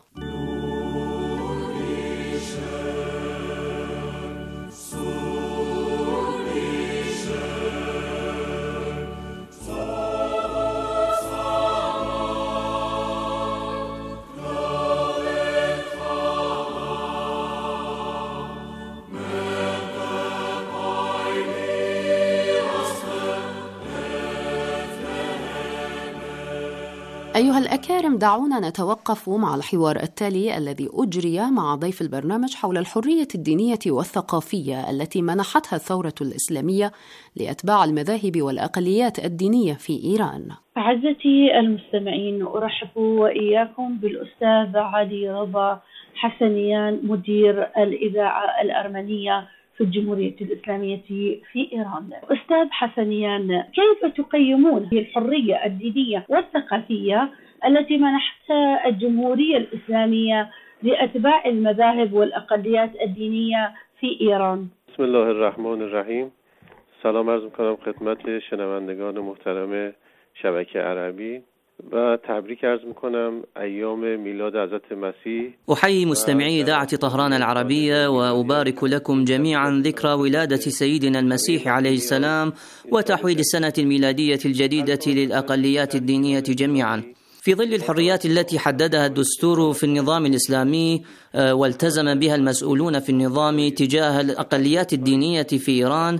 أيها الأكارم، دعونا نتوقف مع الحوار التالي الذي أجري مع ضيف البرنامج حول الحرية الدينية والثقافية التي منحتها الثورة الإسلامية لأتباع المذاهب والأقليات الدينية في إيران. أعزتي المستمعين، أرحب وإياكم بالأستاذ علي رضا حسنيان، مدير الإذاعة الأرمنية في الجمهورية الإسلامية في إيران. أستاذ حسنيان، كيف تقيمون الحرية الدينية والثقافية التي منحتها الجمهورية الإسلامية لأتباع المذاهب والأقليات الدينية في ایران؟ بسم الله الرحمن الرحیم. سلام عرض می‌کنم خدمت شنوندگان محترم شبکه عربی و تبریک عرض میکنم ایام میلاد حضرت مسیح. أحيي مستمعي إذاعة طهران العربية وأبارك لكم جميعا ذكرى ولادة سيدنا المسيح عليه السلام وتحويل السنة الميلادية الجديدة للأقليات الدينية جميعا. في ظل الحريات التي حددها الدستور في النظام الإسلامي والتزم بها المسؤولون في النظام تجاه الأقليات الدينية في إيران،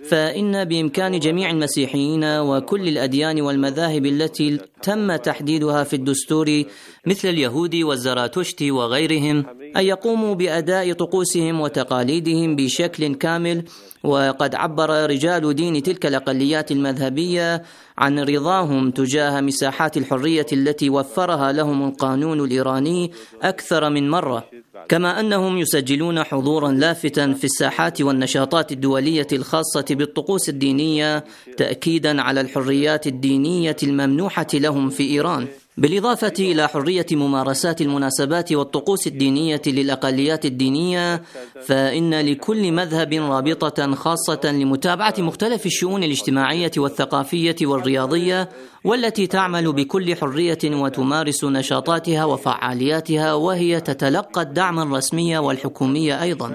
فإن بإمكان جميع المسيحيين وكل الأديان والمذاهب التي تم تحديدها في الدستور مثل اليهود والزراتشتي وغيرهم أن يقوموا بأداء طقوسهم وتقاليدهم بشكل كامل. وقد عبر رجال دين تلك الأقليات المذهبية عن رضاهم تجاه مساحات الحرية التي وفرها لهم القانون الإيراني أكثر من مرة، كما أنهم يسجلون حضورا لافتا في الساحات والنشاطات الدولية الخاصة بالطقوس الدينية تأكيدا على الحريات الدينية الممنوحة لهم في إيران، بالإضافة إلى حرية ممارسات المناسبات والطقوس الدينية للأقليات الدينية. فإن لكل مذهب رابطة خاصة لمتابعة مختلف الشؤون الاجتماعية والثقافية والرياضية، والتي تعمل بكل حرية وتمارس نشاطاتها وفعالياتها، وهي تتلقى الدعم الرسمي والحكومي أيضا.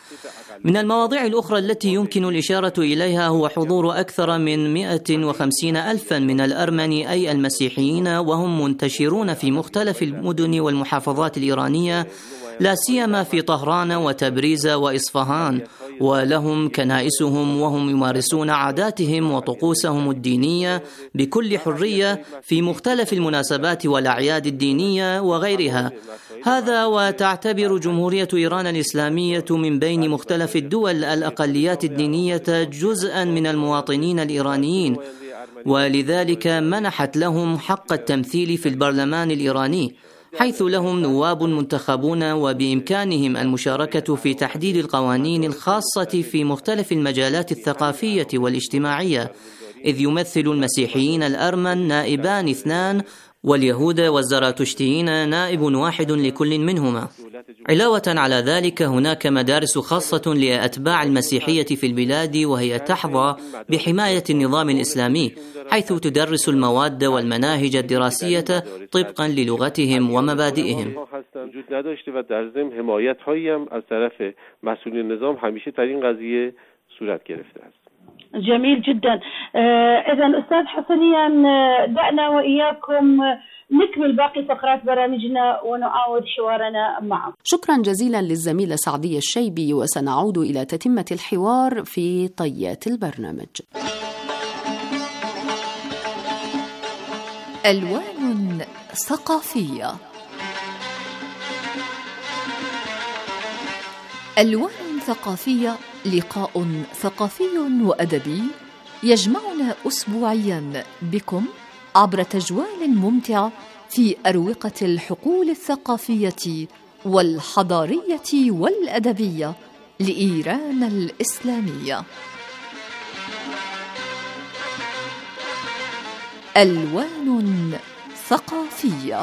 من المواضيع الأخرى التي يمكن الإشارة إليها هو حضور أكثر من مئة وخمسين ألفا من الأرمن أي المسيحيين، وهم منتشرون في مختلف المدن والمحافظات الإيرانية، لا سيما في طهران وتبريز وإصفهان، ولهم كنائسهم وهم يمارسون عاداتهم وطقوسهم الدينية بكل حرية في مختلف المناسبات والأعياد الدينية وغيرها. هذا وتعتبر جمهورية إيران الإسلامية من بين مختلف الدول الأقليات الدينية جزءا من المواطنين الإيرانيين، ولذلك منحت لهم حق التمثيل في البرلمان الإيراني، حيث لهم نواب منتخبون وبإمكانهم المشاركة في تحديد القوانين الخاصة في مختلف المجالات الثقافية والاجتماعية، إذ يمثل المسيحيين الأرمن نائبان اثنان واليهود والزراتشتيين نائب واحد لكل منهما. علاوة على ذلك هناك مدارس خاصة لأتباع المسيحية في البلاد، وهي تحظى بحماية النظام الإسلامي، حيث تدرس المواد والمناهج الدراسية طبقا للغتهم ومبادئهم. وجود نداشته و در ضمن حمایت‌هایی هم از طرف مسئولین نظام همیشه در این قضیه صورت گرفته است. جميل جدا. إذا أستاذ حسنيان، دعنا وإياكم نكمل باقي فقرات برامجنا ونعاود حوارنا معه. شكرا جزيلا للزميلة سعدية الشيبي، وسنعود إلى تتمة الحوار في طيات البرنامج. ألوان ثقافية. ألوان ثقافية لقاء ثقافي وأدبي يجمعنا أسبوعيا بكم عبر تجوال ممتع في أروقة الحقول الثقافية والحضارية والأدبية لإيران الإسلامية. ألوان ثقافية.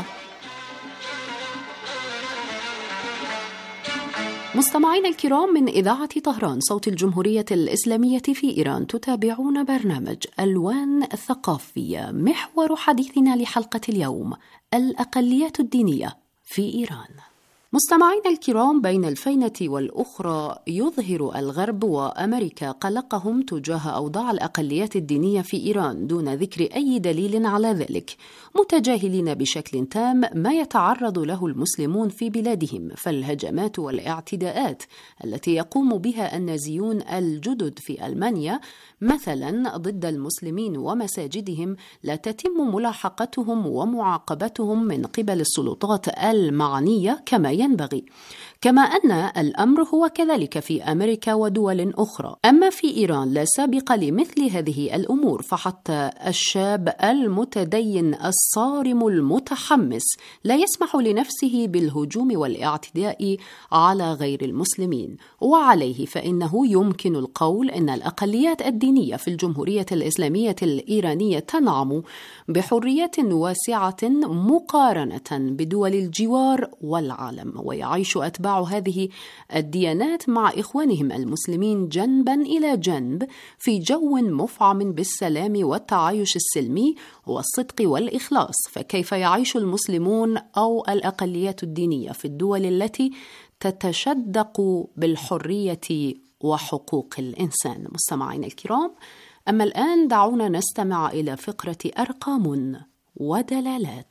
مستمعينا الكرام، من إذاعة طهران صوت الجمهورية الإسلامية في إيران تتابعون برنامج ألوان ثقافية. محور حديثنا لحلقة اليوم الأقليات الدينية في إيران. مستمعينا الكرام، بين الفينة والأخرى يظهر الغرب وأمريكا قلقهم تجاه أوضاع الأقليات الدينية في إيران دون ذكر أي دليل على ذلك، متجاهلين بشكل تام ما يتعرض له المسلمون في بلادهم، فالهجمات والاعتداءات التي يقوم بها النازيون الجدد في ألمانيا مثلا ضد المسلمين ومساجدهم لا تتم ملاحقتهم ومعاقبتهم من قبل السلطات المعنية كما ينبغي، كما أن الأمر هو كذلك في أمريكا ودول أخرى. أما في إيران لا سابق لمثل هذه الأمور، فحتى الشاب المتدين الصارم المتحمس لا يسمح لنفسه بالهجوم والاعتداء على غير المسلمين، وعليه فإنه يمكن القول أن الأقليات الدينية في الجمهورية الإسلامية الإيرانية تنعم بحريات واسعة مقارنة بدول الجوار والعالم، ويعيش أتباع هذه الديانات مع إخوانهم المسلمين جنبا إلى جنب في جو مفعم بالسلام والتعايش السلمي والصدق والإخلاص. فكيف يعيش المسلمون أو الأقليات الدينية في الدول التي تتشدق بالحرية وحقوق الإنسان؟ مستمعينا الكرام، أما الآن دعونا نستمع إلى فقرة أرقام ودلالات.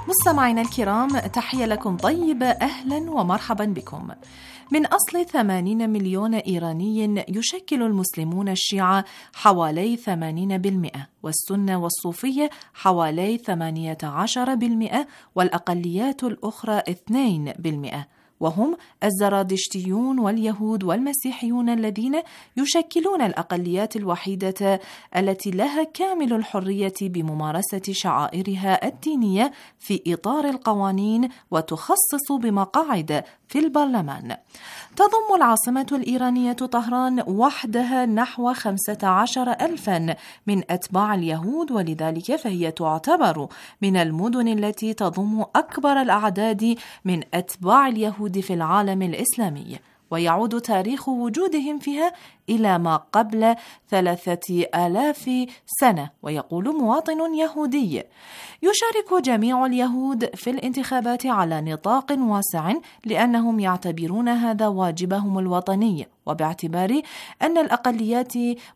مستمعينا الكرام، تحية لكم طيبة، أهلا ومرحبا بكم. من أصل ثمانين مليون إيراني يشكل المسلمون الشيعة حوالي ثمانين بالمئة، والسنة والصوفية حوالي ثمانية عشر بالمئة، والأقليات الأخرى اثنين بالمئة، وهم الزرادشتيون واليهود والمسيحيون الذين يشكلون الأقليات الوحيدة التي لها كامل الحرية بممارسة شعائرها الدينية في إطار القوانين وتخصص بمقاعد في البرلمان. تضم العاصمة الإيرانية طهران وحدها نحو خمسة عشر ألفا من أتباع اليهود، ولذلك فهي تعتبر من المدن التي تضم أكبر الأعداد من أتباع اليهود في العالم الإسلامي، ويعود تاريخ وجودهم فيها إلى ما قبل ثلاثة آلاف سنة. ويقول مواطن يهودي: يشارك جميع اليهود في الانتخابات على نطاق واسع لأنهم يعتبرون هذا واجبهم الوطني، وباعتبار أن الأقليات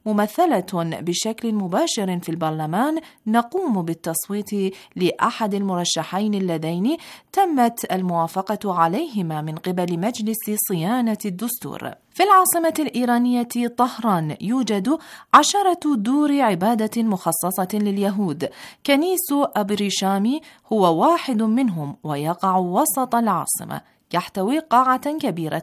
ممثلة بشكل مباشر في البرلمان نقوم بالتصويت لأحد المرشحين اللذين تمت الموافقة عليهما من قبل مجلس صيانة الدستور. في العاصمة الإيرانية طهران يوجد عشرة دور عبادة مخصصة لليهود. كنيس أبريشامي هو واحد منهم، ويقع وسط العاصمة. يحتوي قاعة كبيرة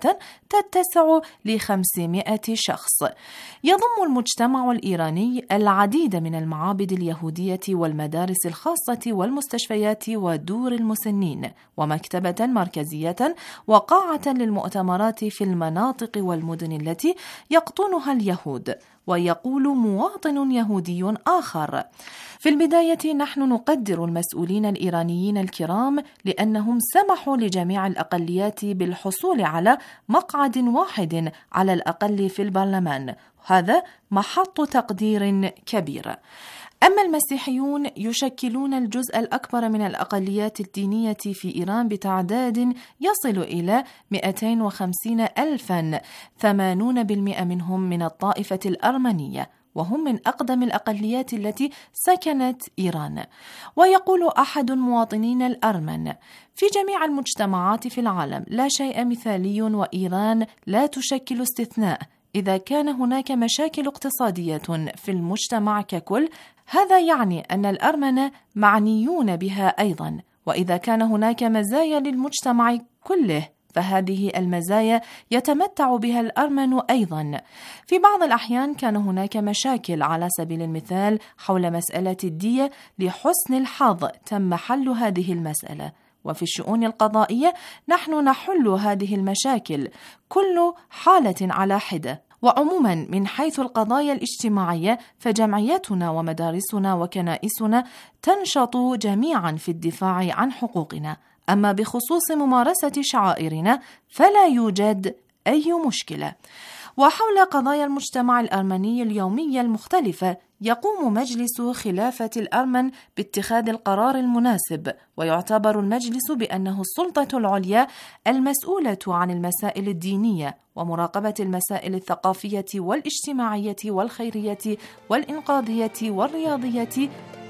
تتسع لخمسمائة شخص. يضم المجتمع الإيراني العديد من المعابد اليهودية والمدارس الخاصة والمستشفيات ودور المسنين، ومكتبة مركزية وقاعة للمؤتمرات في المناطق والمدن التي يقطنها اليهود. ويقول مواطن يهودي آخر: في البداية نحن نقدر المسؤولين الإيرانيين الكرام لأنهم سمحوا لجميع الأقليات بالحصول على مقعد واحد على الأقل في البرلمان، هذا محط تقدير كبير. أما المسيحيون يشكلون الجزء الأكبر من الأقليات الدينية في إيران بتعداد يصل إلى مئتين وخمسين ألفاً، ثمانين بالمئة منهم من الطائفة الأرمنية، وهم من أقدم الأقليات التي سكنت إيران. ويقول أحد مواطنين الأرمن: في جميع المجتمعات في العالم لا شيء مثالي، وإيران لا تشكل استثناء. إذا كان هناك مشاكل اقتصادية في المجتمع ككل، هذا يعني أن الأرمن معنيون بها أيضا، وإذا كان هناك مزايا للمجتمع كله فهذه المزايا يتمتع بها الأرمن أيضا. في بعض الأحيان كان هناك مشاكل، على سبيل المثال حول مسألة الدية. لحسن الحظ تم حل هذه المسألة. وفي الشؤون القضائية نحن نحل هذه المشاكل، كل حالة على حدة. وعموما من حيث القضايا الاجتماعية فجمعياتنا ومدارسنا وكنائسنا تنشط جميعا في الدفاع عن حقوقنا. أما بخصوص ممارسة شعائرنا فلا يوجد أي مشكلة. وحول قضايا المجتمع الأرمني اليومية المختلفة يقوم مجلس خلافة الأرمن باتخاذ القرار المناسب، ويعتبر المجلس بأنه السلطة العليا المسؤولة عن المسائل الدينية ومراقبة المسائل الثقافية والاجتماعية والخيرية والإنقاذية والرياضية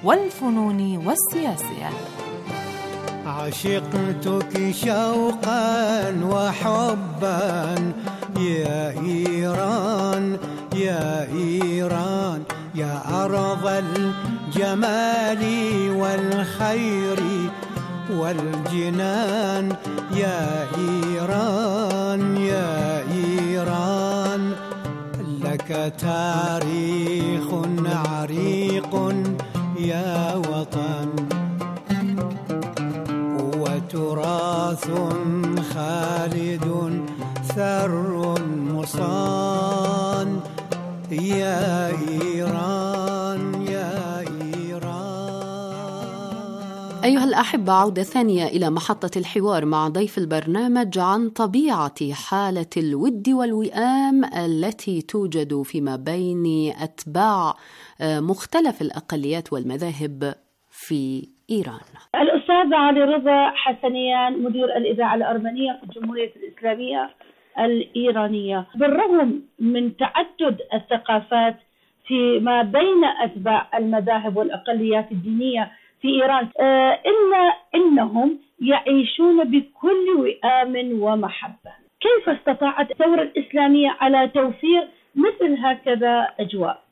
والفنون والسياسية. عشقتك شوقا وحبا يا إيران يا إيران، يا أرض الجمال والخير والجنان، يا إيران يا إيران، لك تاريخ عريق يا وطن، وتراث خالد ثر مصان، يا إيران يا إيران. أيها الأحبة، عودة ثانية إلى محطة الحوار مع ضيف البرنامج عن طبيعة حالة الود والوئام التي توجد فيما بين أتباع مختلف الأقليات والمذاهب في إيران. الأستاذ علي رضا حسنيان، مدير الإذاعة الأرمنية في الجمهورية الإسلامية الإيرانية. بالرغم من تعدد الثقافات فيما بين أتباع المذاهب والأقليات الدينية في إيران، إلا أنهم يعيشون بكل وئام ومحبة. كيف استطاعت الثورة الإسلامية على توفير مثل هكذا أجواء؟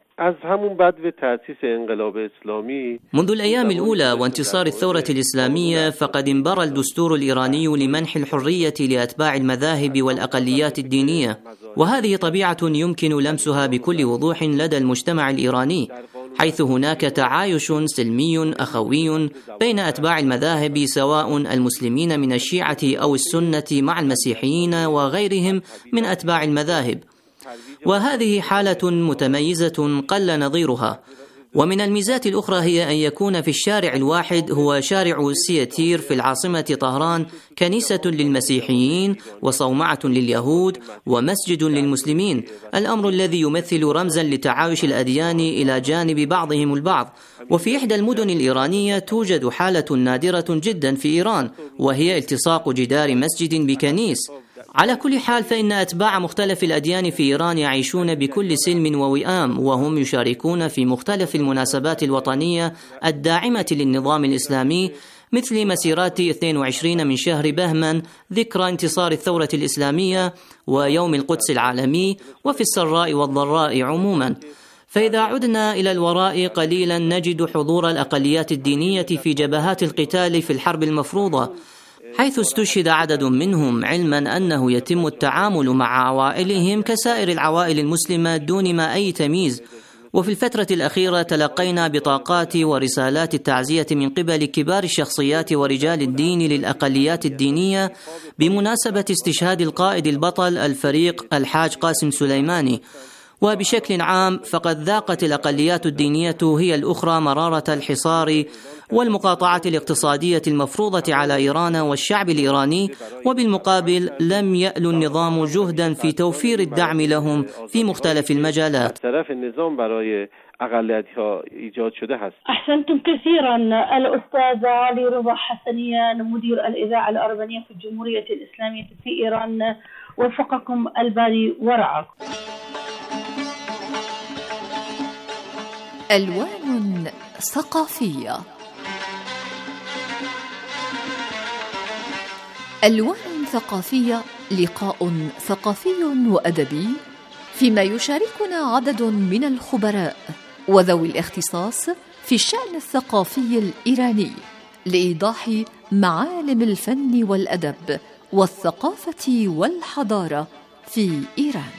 منذ الأيام الأولى وانتصار الثورة الإسلامية فقد انبرى الدستور الإيراني لمنح الحرية لأتباع المذاهب والأقليات الدينية، وهذه طبيعة يمكن لمسها بكل وضوح لدى المجتمع الإيراني، حيث هناك تعايش سلمي أخوي بين أتباع المذاهب سواء المسلمين من الشيعة أو السنة مع المسيحيين وغيرهم من أتباع المذاهب، وهذه حالة متميزة قل نظيرها. ومن الميزات الأخرى هي أن يكون في الشارع الواحد هو شارع سياتير في العاصمة طهران كنيسة للمسيحيين وصومعة لليهود ومسجد للمسلمين، الأمر الذي يمثل رمزا لتعايش الأديان إلى جانب بعضهم البعض. وفي إحدى المدن الإيرانية توجد حالة نادرة جدا في إيران، وهي التصاق جدار مسجد بكنيس. على كل حال فإن أتباع مختلف الأديان في إيران يعيشون بكل سلم ووئام، وهم يشاركون في مختلف المناسبات الوطنية الداعمة للنظام الإسلامي، مثل مسيرات اثنين وعشرين من شهر بهمن ذكرى انتصار الثورة الإسلامية ويوم القدس العالمي، وفي السراء والضراء عموما. فإذا عدنا إلى الوراء قليلا نجد حضور الأقليات الدينية في جبهات القتال في الحرب المفروضة، حيث استشهد عدد منهم، علما أنه يتم التعامل مع عوائلهم كسائر العوائل المسلمة دون ما أي تمييز. وفي الفترة الأخيرة تلقينا بطاقات ورسالات التعزية من قبل كبار الشخصيات ورجال الدين للأقليات الدينية بمناسبة استشهاد القائد البطل الفريق الحاج قاسم سليماني. وبشكل عام فقد ذاقت الأقليات الدينية هي الأخرى مرارة الحصار والمقاطعة الاقتصادية المفروضة على إيران والشعب الإيراني، وبالمقابل لم يأل النظام جهدا في توفير الدعم لهم في مختلف المجالات. أحسنتم كثيرا الأستاذ علي رضا حسنيان مدير الإذاعة الأرمنية في الجمهورية الإسلامية في إيران، وفقكم الباري ورعاكم. ألوان ثقافية. ألوان ثقافية لقاء ثقافي وأدبي فيما يشاركنا عدد من الخبراء وذوي الاختصاص في الشأن الثقافي الإيراني لإيضاح معالم الفن والأدب والثقافة والحضارة في إيران.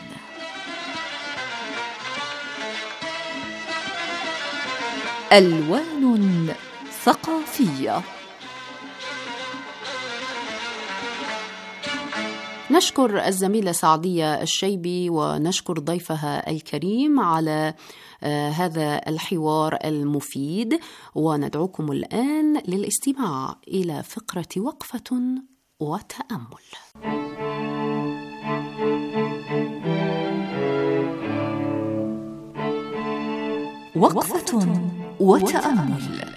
ألوان ثقافية. نشكر الزميلة سعدية الشيبي ونشكر ضيفها الكريم على آه هذا الحوار المفيد، وندعوكم الآن للاستماع إلى فقرة وقفة وتأمل. وقفة وتأمل.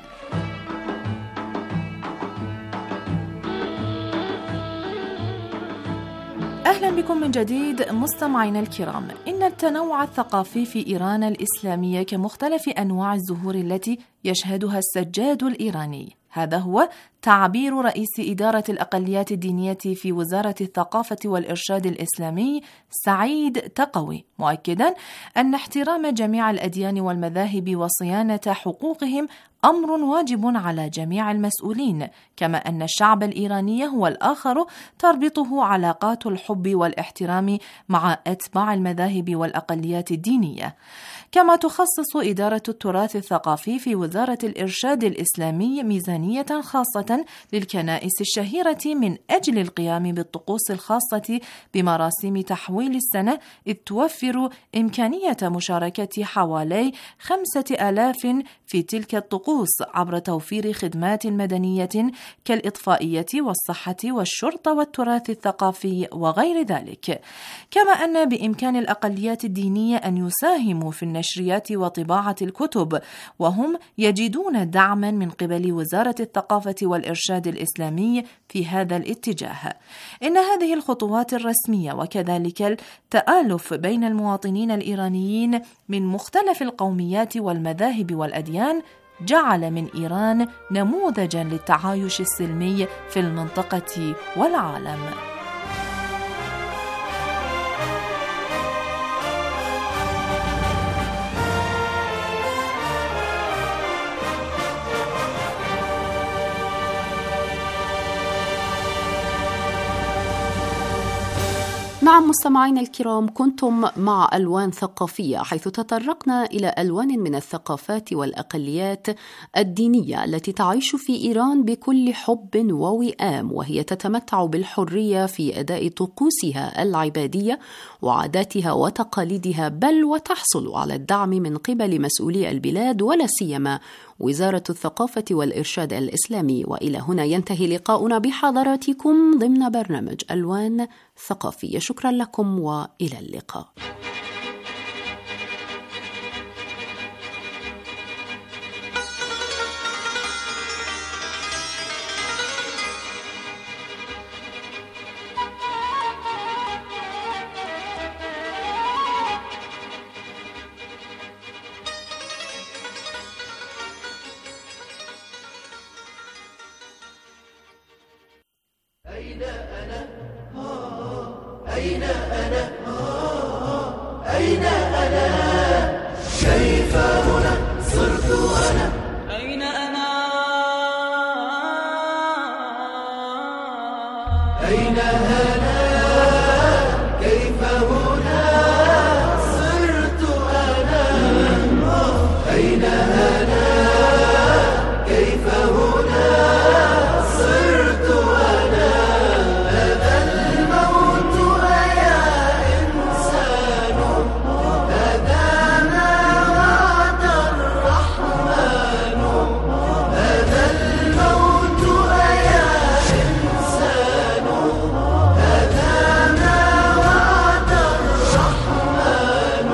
أهلا بكم من جديد مستمعينا الكرام. إن التنوع الثقافي في إيران الإسلامية كمختلف أنواع الزهور التي يشهدها السجاد الإيراني. هذا هو تعبير رئيس إدارة الأقليات الدينية في وزارة الثقافة والإرشاد الإسلامي سعيد تقوي، مؤكدا أن احترام جميع الأديان والمذاهب وصيانة حقوقهم أمر واجب على جميع المسؤولين، كما أن الشعب الإيراني هو الآخر تربطه علاقات الحب والاحترام مع أتباع المذاهب والأقليات الدينية. كما تخصص إدارة التراث الثقافي في وزارة الإرشاد الإسلامي ميزانية خاصة للكنائس الشهيرة من أجل القيام بالطقوس الخاصة بمراسم تحويل السنة، إذ توفر إمكانية مشاركة حوالي خمسة آلاف في تلك الطقوس عبر توفير خدمات مدنية كالإطفائية والصحة والشرطة والتراث الثقافي وغير ذلك. كما أن بإمكان الأقليات الدينية أن يساهموا في النشريات وطباعة الكتب، وهم يجدون دعما من قبل وزارة الثقافة والإرشاد الإسلامي في هذا الاتجاه. إن هذه الخطوات الرسمية وكذلك التآلف بين المواطنين الإيرانيين من مختلف القوميات والمذاهب والأديان جعل من إيران نموذجاً للتعايش السلمي في المنطقة والعالم. نعم مستمعينا الكرام، كنتم مع ألوان ثقافية، حيث تطرقنا إلى ألوان من الثقافات والأقليات الدينية التي تعيش في إيران بكل حب ووئام، وهي تتمتع بالحرية في أداء طقوسها العبادية وعاداتها وتقاليدها، بل وتحصل على الدعم من قبل مسؤولي البلاد ولا سيما وزارة الثقافة والإرشاد الإسلامي. وإلى هنا ينتهي لقاؤنا بحضراتكم ضمن برنامج ألوان ثقافية. شكرا لكم وإلى اللقاء. أين أنا؟ أين أنا؟ أين أنا؟ كيف هنا صرت أنا؟ أين أنا؟ أين أنا؟ كيف هنا صرت أنا؟ أين أنا؟ كيف هنا صرت أنا؟ هذا الموت أيا إنسان، هذا ما وعد الرحمن. هذا الموت أيا إنسان، هذا ما وعد الرحمن.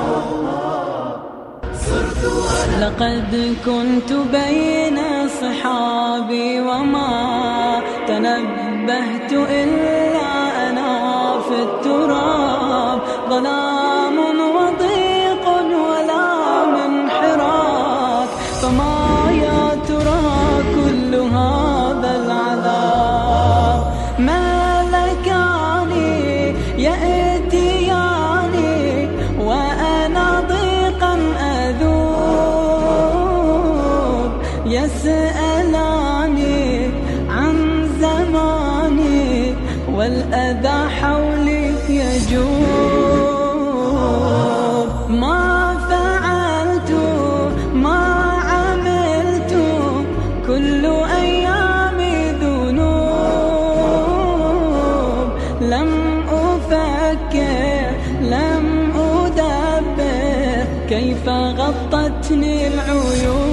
صرت أنا. لقد كنت بين صحابي وما تنبهت إلا أنا في التراب، ظلام وضيق ولا من حراك، فما يا ترى كل هذا العذاب؟ ما لكاني يأتياني وأنا ضيقا أذوب، يسألاني عن زماني والأذى حولي يجوب. ما فعلت ما عملت كل أيامي ذنوب، لم أفكر لم أدبر كيف غطتني العيون.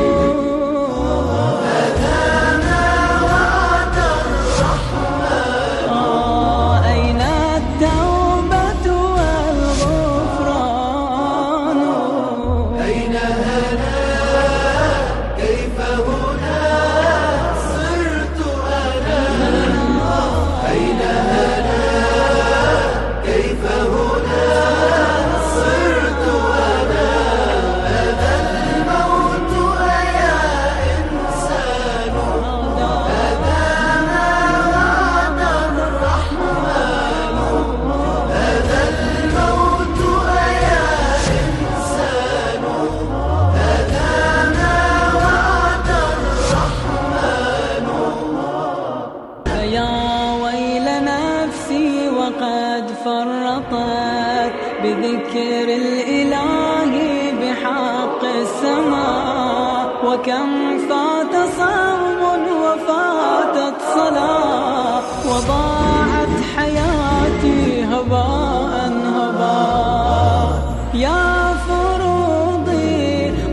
بذكر الإله بحق السماء، وكم فات صوم وفاتت صلاة، وضاعت حياتي هباء هباء. يا فروضي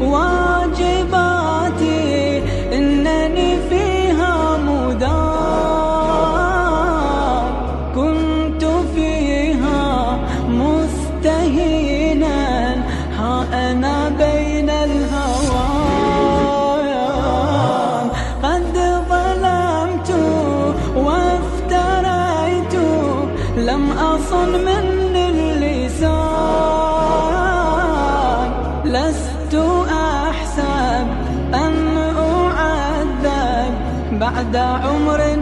واجباتي إنني فيها مدام، كنت فيها مستهينا، ها أنا بين الهوان. قد ظلمت وافتريت، لم أصن مني اللسان، لست أحسب أن مدى عمري